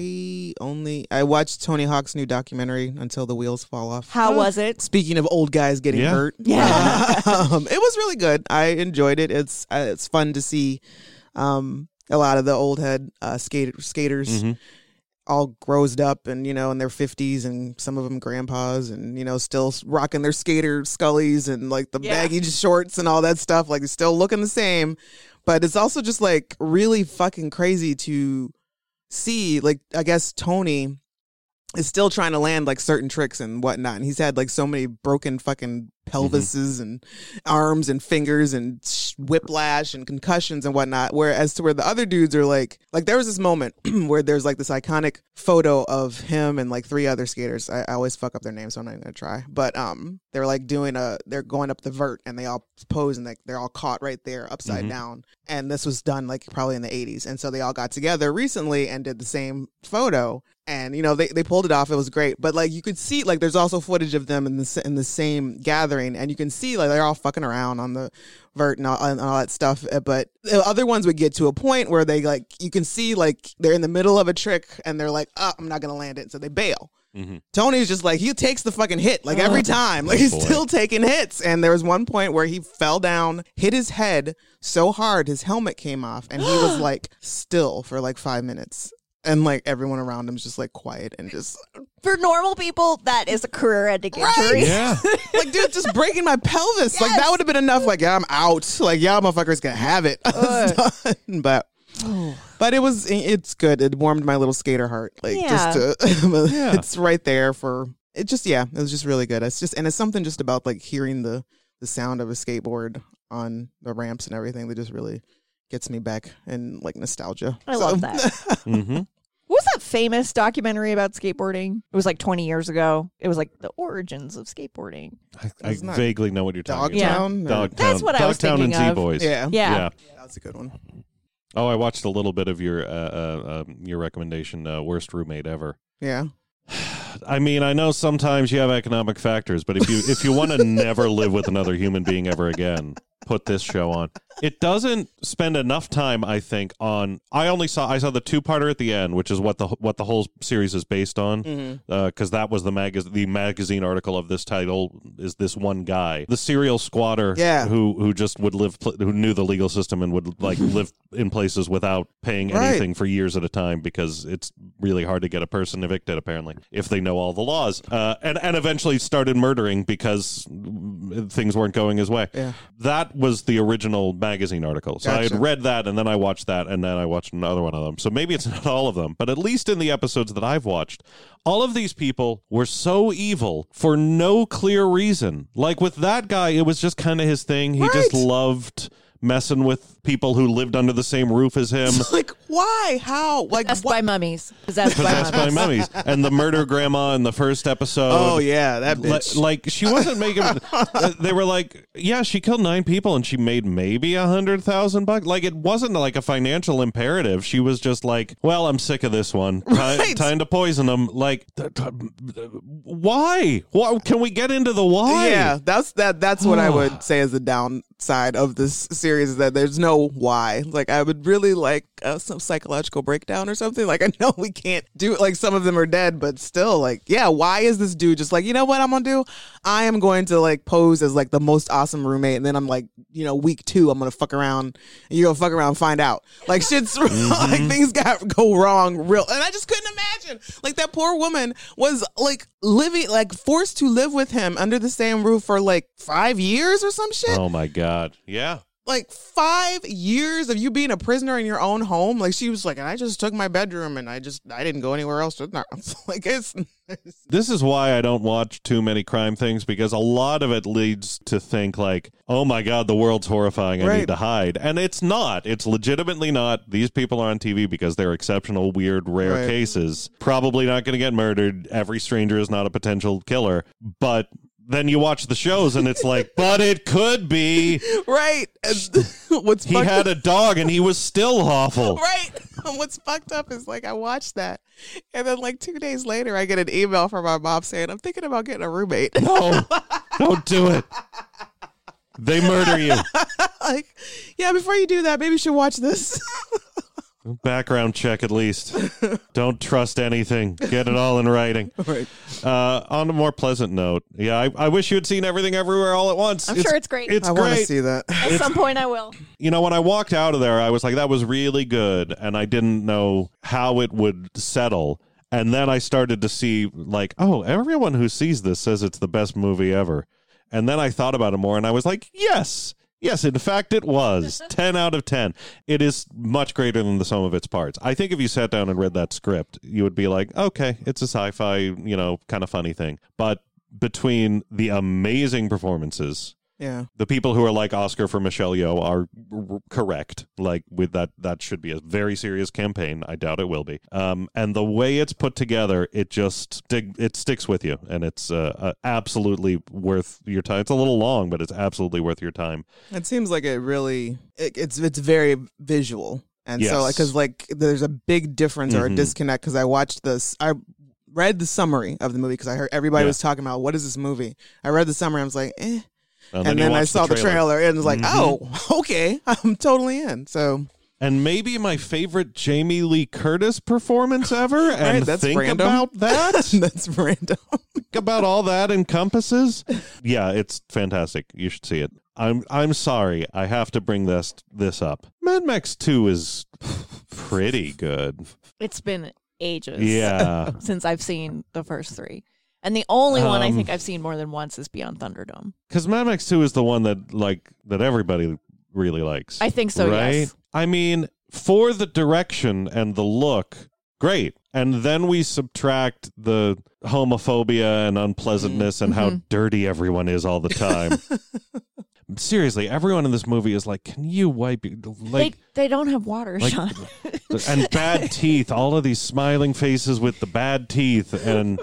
I only I watched Tony Hawk's new documentary, Until the Wheels Fall Off. How was it? Speaking of old guys getting Yeah. hurt, Yeah. um, it was really good. I enjoyed it. It's uh, it's fun to see um, a lot of the old head uh, skate, skaters Mhm. all grossed up and you know in their fifties, and some of them grandpas, and you know still rocking their skater scullies and like the Yeah. baggy shorts and all that stuff. Like they're still looking the same, but it's also just like really fucking crazy to see. Like I guess Tony is still trying to land like certain tricks and whatnot, and he's had like so many broken fucking pelvises and arms and fingers and sh- whiplash and concussions and whatnot, whereas to where the other dudes are like like there was this moment where there's like this iconic photo of him and like three other skaters. I, I always fuck up their names, so I'm not gonna try, but um they're like doing a they're going up the vert and they all pose and they, they're all caught right there upside Mhm. down, and this was done like probably in the eighties, and so they all got together recently and did the same photo. And you know they, they pulled it off. It was great, but like you could see like there's also footage of them in the s- in the same gathering, and you can see like they're all fucking around on the vert and all, and all that stuff. Uh, But the other ones would get to a point where they like you can see like they're in the middle of a trick and they're like, oh, I'm not gonna land it, so they bail. Mm-hmm. Tony's just like he takes the fucking hit like every time, like Oh, he's boy. still taking hits. And there was one point where he fell down, hit his head so hard his helmet came off, and he was like still for like five minutes. And like everyone around him is just like quiet and just For normal people, that is a career-ending injury. Yeah. like, dude, just breaking my pelvis. Like that would have been enough. Like, yeah, I'm out. Like, yeah, motherfucker's gonna have it. It's done. But but it was it's good. It warmed my little skater heart. Like Yeah. just to, Yeah. it's right there for it. Just yeah, it was just really good. It's just and it's something just about like hearing the the sound of a skateboard on the ramps and everything that just really gets me back in like nostalgia. I So- love that. Mm-hmm. What was that famous documentary about skateboarding? It was like twenty years ago. It was like the origins of skateboarding. I, I Isn't that vaguely know what you're talking Dogtown. about. Or- Dogtown. That's what I was Dogtown and thinking of. Z-Boys. Yeah. Yeah. Yeah. That's a good one. Oh, I watched a little bit of your uh, uh, um, your recommendation, uh, worst roommate ever. Yeah. I mean, I know sometimes you have economic factors, but if you if you want to never live with another human being ever again, put this show on. It doesn't spend enough time, I think, on. I only saw I saw the two parter at the end, which is what the what the whole series is based on, because Mm-hmm. uh, that was the mag the magazine article of this title is this one guy, the serial squatter, Yeah. who who just would live pl- who knew the legal system and would like live in places without paying Right. anything for years at a time because it's really hard to get a person evicted apparently if they know all the laws, uh, and and eventually started murdering because things weren't going his way. Yeah. That was the original magazine article. So I Gotcha. had read that, and then I watched that, and then I watched another one of them. So maybe it's not all of them, but at least in the episodes that I've watched, all of these people were so evil for no clear reason. Like with that guy, it was just kind of his thing. He just Right. loved messing with people who lived under the same roof as him. Like why? How? Like Possessed what? by mummies. Possessed, Possessed by by mummies. mummies. And the murder grandma in the first episode. Oh yeah, that Li- bitch. Like she wasn't making. uh, they were like, yeah, she killed nine people and she made maybe a hundred thousand bucks. Like it wasn't like a financial imperative. She was just like, well, I'm sick of this one. Time, Right. time to poison them. Like, th- th- why? Why? Can we get into the why? Yeah, that's that. That's what I would say is a down side of this series is that there's no why. Like, I would really like uh, some psychological breakdown or something. Like, I know we can't do it. Like, some of them are dead, but still, like, yeah, why is this dude just like, you know what I'm gonna do? I am going to like pose as like the most awesome roommate, and then I'm like, you know, week two, I'm gonna fuck around, and you're gonna fuck around and find out. Like, shit's Mm-hmm. like things got go wrong real, and I just couldn't imagine. Like, that poor woman was like living, like forced to live with him under the same roof for like five years or some shit. Oh my God. Yeah. Like five years of you being a prisoner in your own home. Like, she was like, and I just took my bedroom and I just, I didn't go anywhere else. Like, it's, it's This is why I don't watch too many crime things, because a lot of it leads to think like, oh my God, the world's horrifying. I Right. need to hide. And it's not. It's legitimately not. These people are on T V because they're exceptional, weird, rare Right. cases. Probably not going to get murdered. Every stranger is not a potential killer. But then you watch the shows and it's like, but it could be. right. And what's He fucked had up- a dog and he was still awful. Right. And what's fucked up is like I watched that, and then like two days later, I get an email from my mom saying, "I'm thinking about getting a roommate." No, don't do it. They murder you. Like, yeah, before you do that, maybe you should watch this. Background check at least. Don't trust anything. Get it all in writing. Right. Uh, on a more pleasant note, yeah, I, I wish you had seen Everything Everywhere All at Once. I'm sure it's great. It's I want to great. see that. At some point, I will. You know, when I walked out of there, I was like, that was really good, and I didn't know how it would settle. And then I started to see, like, oh, everyone who sees this says it's the best movie ever. And then I thought about it more, and I was like, yes. Yes, in fact, it was. ten out of ten. It is much greater than the sum of its parts. I think if you sat down and read that script, you would be like, okay, it's a sci-fi, you know, kind of funny thing. But between the amazing performances, Yeah. the people who are like Oscar for Michelle Yeoh are r- correct. Like, with that, that should be a very serious campaign. I doubt it will be. Um, and the way it's put together, it just stick, it sticks with you, and it's uh, uh, absolutely worth your time. It's a little long, but it's absolutely worth your time. It seems like it really it, it's it's very visual, and so Yes. like because like there's a big difference or a Mhm. disconnect because I watched this I read the summary of the movie because I heard everybody Yeah. was talking about what is this movie. I read the summary, I was like, eh. And, And you then I watch saw the trailer, and it was like, Mhm. oh, okay, I'm totally in. So And maybe my favorite Jamie Lee Curtis performance ever. And Right, that's think random. about that. that's random. Think about all that encompasses. Yeah, it's fantastic. You should see it. I'm I'm sorry. I have to bring this this up. Mad Max two is pretty good. It's been ages. Yeah. Since I've seen the first three. And the only one I Um, think I've seen more than once is Beyond Thunderdome. Because Mad Max two is the one that like that everybody really likes. I think so, right? yes. I mean, for the direction and the look, great. And then we subtract the homophobia and unpleasantness and how Mhm. dirty everyone is all the time. Seriously, everyone in this movie is like, can you wipe your, like they, they don't have water, like- Sean. and bad teeth, all of these smiling faces with the bad teeth, and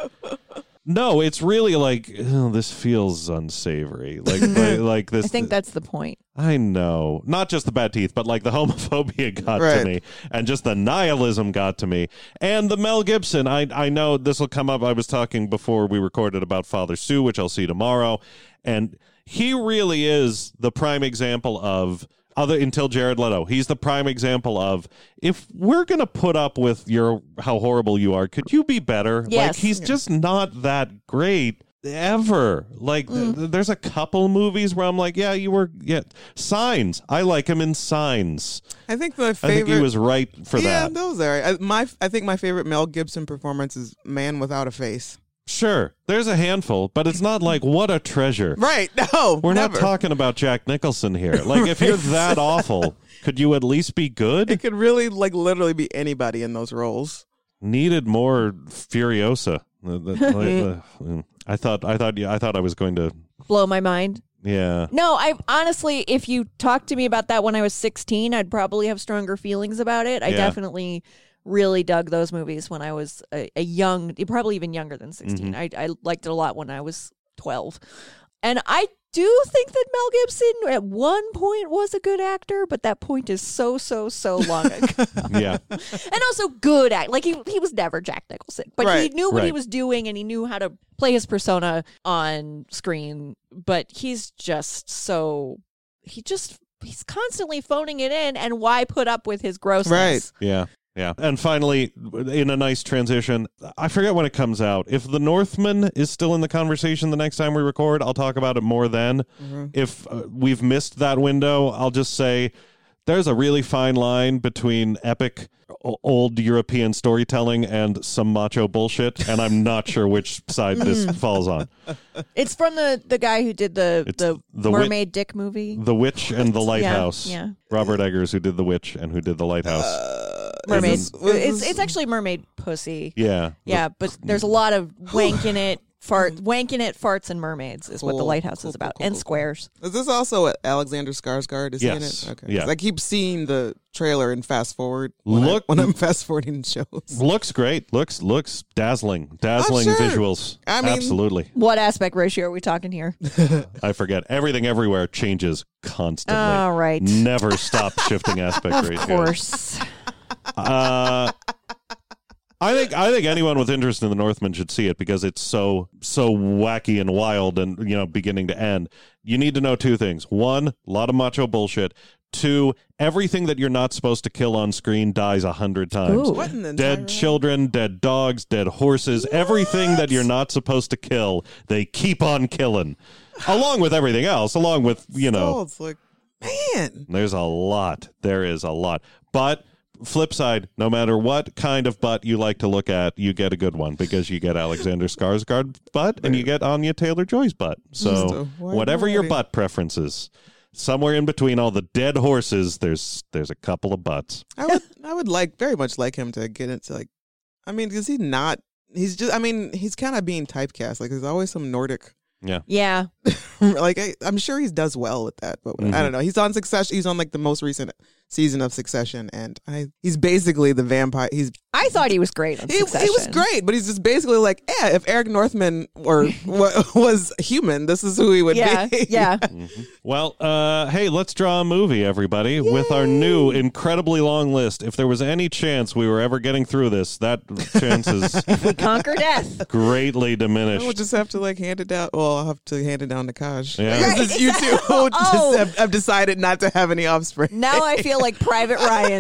no, it's really like, oh, this feels unsavory. Like, like, like this. I think that's the point. I know. Not just the bad teeth, but like the homophobia got Right. to me, and just the nihilism got to me. And the Mel Gibson, I I know this will come up. I was talking before we recorded about Father Sue, which I'll see tomorrow. And he really is the prime example of, other until Jared Leto, he's the prime example of, if we're going to put up with your how horrible you are, could you be better? Like, Yes. he's just not that great. Ever like th- th- there's a couple movies where I'm like, yeah, you were yeah Signs. I like him in Signs. I think my I favorite. think he was right for yeah, that. those are I, my. I think my favorite Mel Gibson performance is Man Without a Face. Sure, there's a handful, but it's not like what a treasure. Right? No, We're never. not talking about Jack Nicholson here. Like, if you're that awful, could you at least be good? It could really, like, literally be anybody in those roles. Needed more Furiosa. The- the- like, the- I thought, I thought, yeah, I thought I was going to. Blow my mind. Yeah. No, I honestly, if you talked to me about that when I was sixteen, I'd probably have stronger feelings about it. I Yeah. definitely really dug those movies when I was a, a young, probably even younger than sixteen. Mhm. I, I liked it a lot when I was twelve. And I do think that Mel Gibson at one point was a good actor, but that point is so, so, so long ago. Yeah. And also good act. Like, he, he was never Jack Nicholson, but he Right. knew what he Right. was doing and he knew how to play his persona on screen. But he's just so he just he's constantly phoning it in, and why put up with his grossness? Right. Yeah. Yeah. And finally, in a nice transition, I forget when it comes out. If The Northman is still in the conversation the next time we record, I'll talk about it more then. Mm-hmm. If uh, we've missed that window, I'll just say there's a really fine line between epic o- old European storytelling and some macho bullshit, and I'm not sure which side this falls on. It's from the, the guy who did the It's the, the Wit- Mermaid Dick movie. The Witch and the Lighthouse. yeah. Robert Eggers, who did The Witch and who did The Lighthouse. Mermaid. Was this- was it's this- it's actually Mermaid Pussy. yeah. Yeah, but there's a lot of wanking it, fart, wanking it, farts, and mermaids is what the Cool, Lighthouse cool, is about, cool, and cool, squares. Is this also Alexander Skarsgård? Is Yes. he in it? Okay. Yeah. 'Cause I keep seeing the trailer and fast forward when, Look- I, when I'm fast forwarding shows. Looks great. Looks looks dazzling. Dazzling Oh, sure. visuals. I mean- Absolutely. What aspect ratio are we talking here? I forget. Everything everywhere changes constantly. All right. Never stop shifting aspect Of ratios. course. Uh, I think I think anyone with interest in the Northman should see it because it's so so wacky and wild and you know beginning to end. You need to know two things. One, a lot of macho bullshit. Two, everything that you're not supposed to kill on screen dies a hundred times. Ooh. What in the Dead entire- children, dead dogs, dead horses, everything that you're not supposed to kill, they keep on killing. Along with everything else, along with, you know, Oh, it's like, man. there's a lot. There is a lot. But flip side, no matter what kind of butt you like to look at, you get a good one because you get Alexander Skarsgård's butt and you get Anya Taylor-Joy's butt. Just So a white whatever your body. butt preference is, somewhere in between all the dead horses, there's there's a couple of butts. I would, I would like very much like him to get into like, I mean, is he not? He's just, I mean, he's kind of being typecast. Like, there's always some Nordic. Yeah. Yeah. like, I, I'm sure he does well with that, but Mhm. I don't know. He's on Succession. He's on like the most recent season of Succession, and I, he's basically the vampire. He's I thought he was great on he, he Succession. was great, but he's just basically like, yeah, if Eric Northman or wa- was human, this is who he would Yeah, be. yeah. Well, uh, hey, let's draw a movie, everybody, with our new incredibly long list. If there was any chance we were ever getting through this, that chance is We conquer death. greatly We'll diminished. just have to like hand it down. Well, I'll have to hand it down to Kaj. Yeah. Because Right, it's you two exactly. who just Oh. have, have decided not to have any offspring. Now I feel like Private Ryan.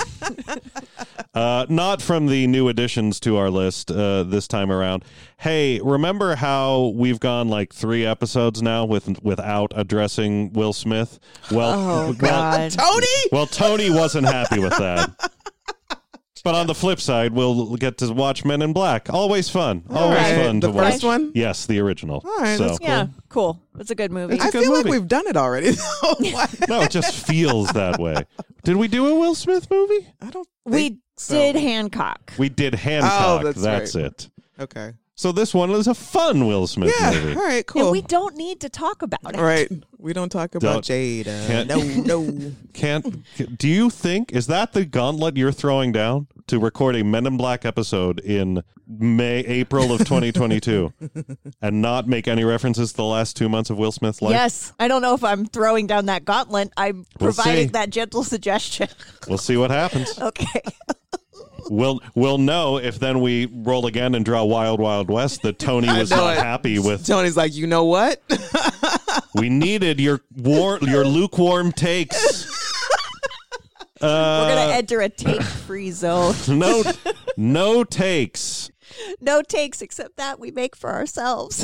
Uh, not from the new additions to our list uh, this time around. Hey, remember how we've gone like three episodes now with without addressing Will Smith? Well, Oh, well, God. Tony? well, Tony wasn't happy with that. But on the flip side, we'll get to watch Men in Black. Always fun. Always right. fun The to watch. first one? Yes, the original. All right, so, that's cool. Yeah, cool. It's a good movie. It's a I good feel like movie. we've done it already. though. Why- No, it just feels that way. Did we do a Will Smith movie? I don't we think so. did Hancock. We did Hancock. Oh, that's that's right. it. Okay. So this one is a fun Will Smith Yeah. movie. All right, cool. And we don't need to talk about it. All right. We don't talk about Don't- Jada. can't- No, no. Can't. Do you think is that the gauntlet you're throwing down to record a Men in Black episode in May, April of twenty twenty-two, and not make any references to the last two months of Will Smith's life? Yes. I don't know if I'm throwing down that gauntlet. I'm We'll providing see. that gentle suggestion. We'll see what happens. Okay. We'll we'll know if then we roll again and draw Wild Wild West that Tony I was know not it. happy with. Tony's like, you know what? We needed your war your lukewarm takes. We're Uh, going to enter a take-free zone. no no takes. No takes except that we make for ourselves.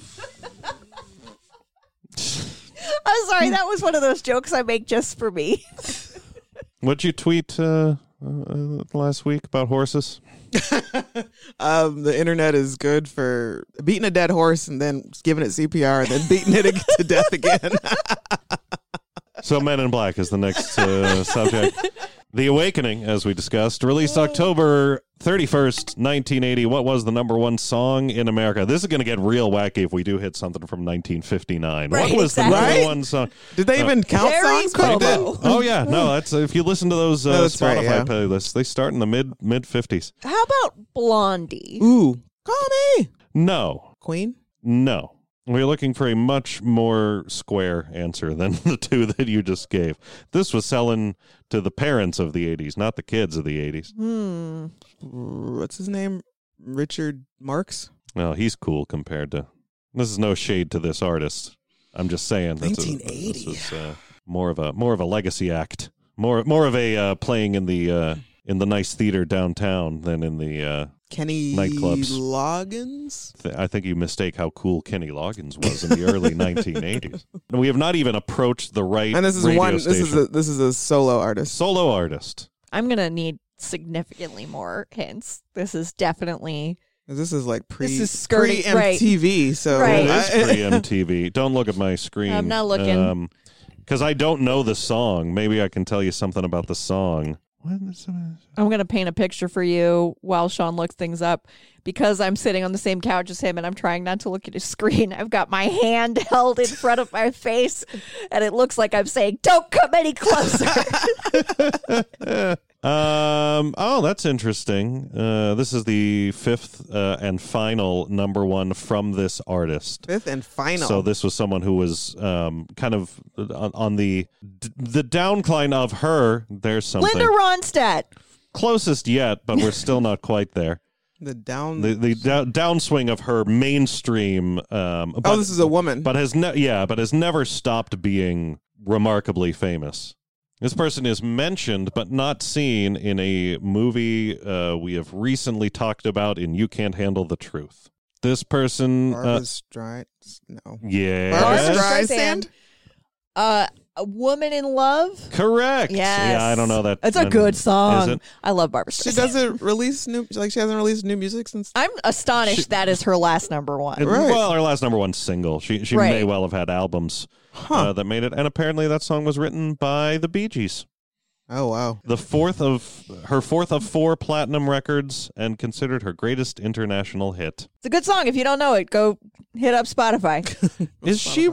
I'm sorry. That was one of those jokes I make just for me. What'd you tweet uh, uh, last week about horses? um, the internet is good for beating a dead horse and then giving it C P R and then beating it to death again. So Men in Black is the next uh, subject. The Awakening, as we discussed, released October thirty-first, nineteen eighty. What was the number one song in America? This is going to get real wacky if we do hit something from nineteen fifty-nine. Right, what was exactly. the number Right? one song? Did they Uh, even count Very songs? cool. They did. Oh, yeah. No, that's if you listen to those uh, No, that's Spotify right, yeah. playlists, they start in the mid mid fifties. How about Blondie? Ooh, call me. No, Queen? no. We're looking for a much more square answer than the two that you just gave. This was selling to the parents of the eighties, not the kids of the eighties. Hmm. What's his name? Richard Marx? Well, he's cool compared to. This is no shade to this artist. I'm just saying. That's a- nineteen eighty. this is, uh, more of a more of a legacy act, more more of a uh, playing in the uh, in the nice theater downtown than in the uh, Kenny nightclubs. Loggins? Th- I think you mistake how cool Kenny Loggins was in the early nineteen eighties. And we have not even approached the right And this is radio one. This is station. a this is a solo artist. Solo artist. I'm gonna need significantly more hints. This is definitely. This is like pre This is skirting- pre M T V. right. So Right. It is I- pre-M T V. Don't look at my screen. I'm not looking. Because I don't know the song. Maybe I can tell you something about the song. I'm going to paint a picture for you while Sean looks things up because I'm sitting on the same couch as him and I'm trying not to look at his screen. I've got my hand held in front of my face and it looks like I'm saying, don't come any closer. Um. Oh, that's interesting. Uh, this is the fifth uh, and final number one from this artist. Fifth and final. So this was someone who was um, kind of on, on the the downcline of her. There's something. Linda Ronstadt. Closest yet, but we're still not quite there. The down. The the down, downswing of her mainstream. Um, but, oh, this is a woman. But has ne- yeah, but has never stopped being remarkably famous. This person is mentioned but not seen in a movie uh, we have recently talked about in You Can't Handle the Truth. This person... Barbara Uh, Streisand. No. yeah. Barbara Barbra Streisand? Uh, a Woman in Love. Correct. Yes. Yeah, I don't know that. It's a uh, good song. Is it? I love Barbara She Streisand. doesn't release new, like she hasn't released new music since. I'm astonished that is her last number one. It- Right. Well, her last number one single. She she Right. may well have had albums uh, that made it. And apparently that song was written by the Bee Gees. Oh, wow. The fourth of her fourth of four platinum records and considered her greatest international hit. It's a good song. If you don't know it, go hit up Spotify. Is she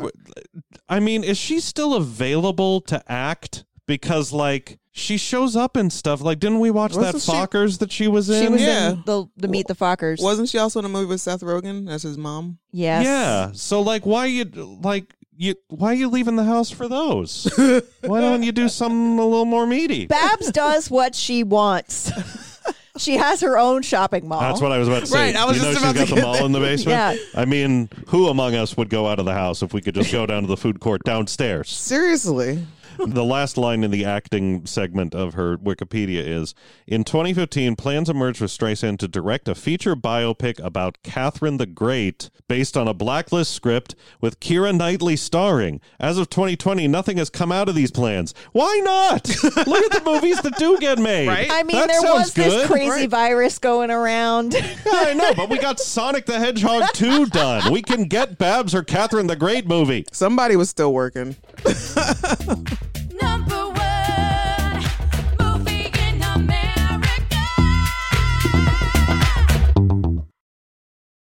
I mean, is she still available to act? Because like she shows up in stuff. Like didn't we watch Wasn't that she- Fockers that she was in? She was Yeah. in the the Meet the Fockers. Wasn't she also in a movie with Seth Rogen as his mom? Yes. Yeah. So like why you like you why are you leaving the house for those? Why don't you do something a little more meaty? Babs does what she wants. She has her own shopping mall. That's what I was about to say. Right, I was you know just she's about got to the get mall in the basement? Yeah. I mean, who among us would go out of the house if we could just go down to the food court downstairs? Seriously. The last line in the acting segment of her Wikipedia is, in twenty fifteen, plans emerged for Streisand to direct a feature biopic about Catherine the Great based on a Blacklist script with Keira Knightley starring. As of twenty twenty, nothing has come out of these plans. Why not? Look at the movies that do get made. Right? I mean, That there sounds was this good. crazy Right. virus going around. Yeah, I know, but we got Sonic the Hedgehog two done. We can get Babs or Catherine the Great movie. Somebody was still working.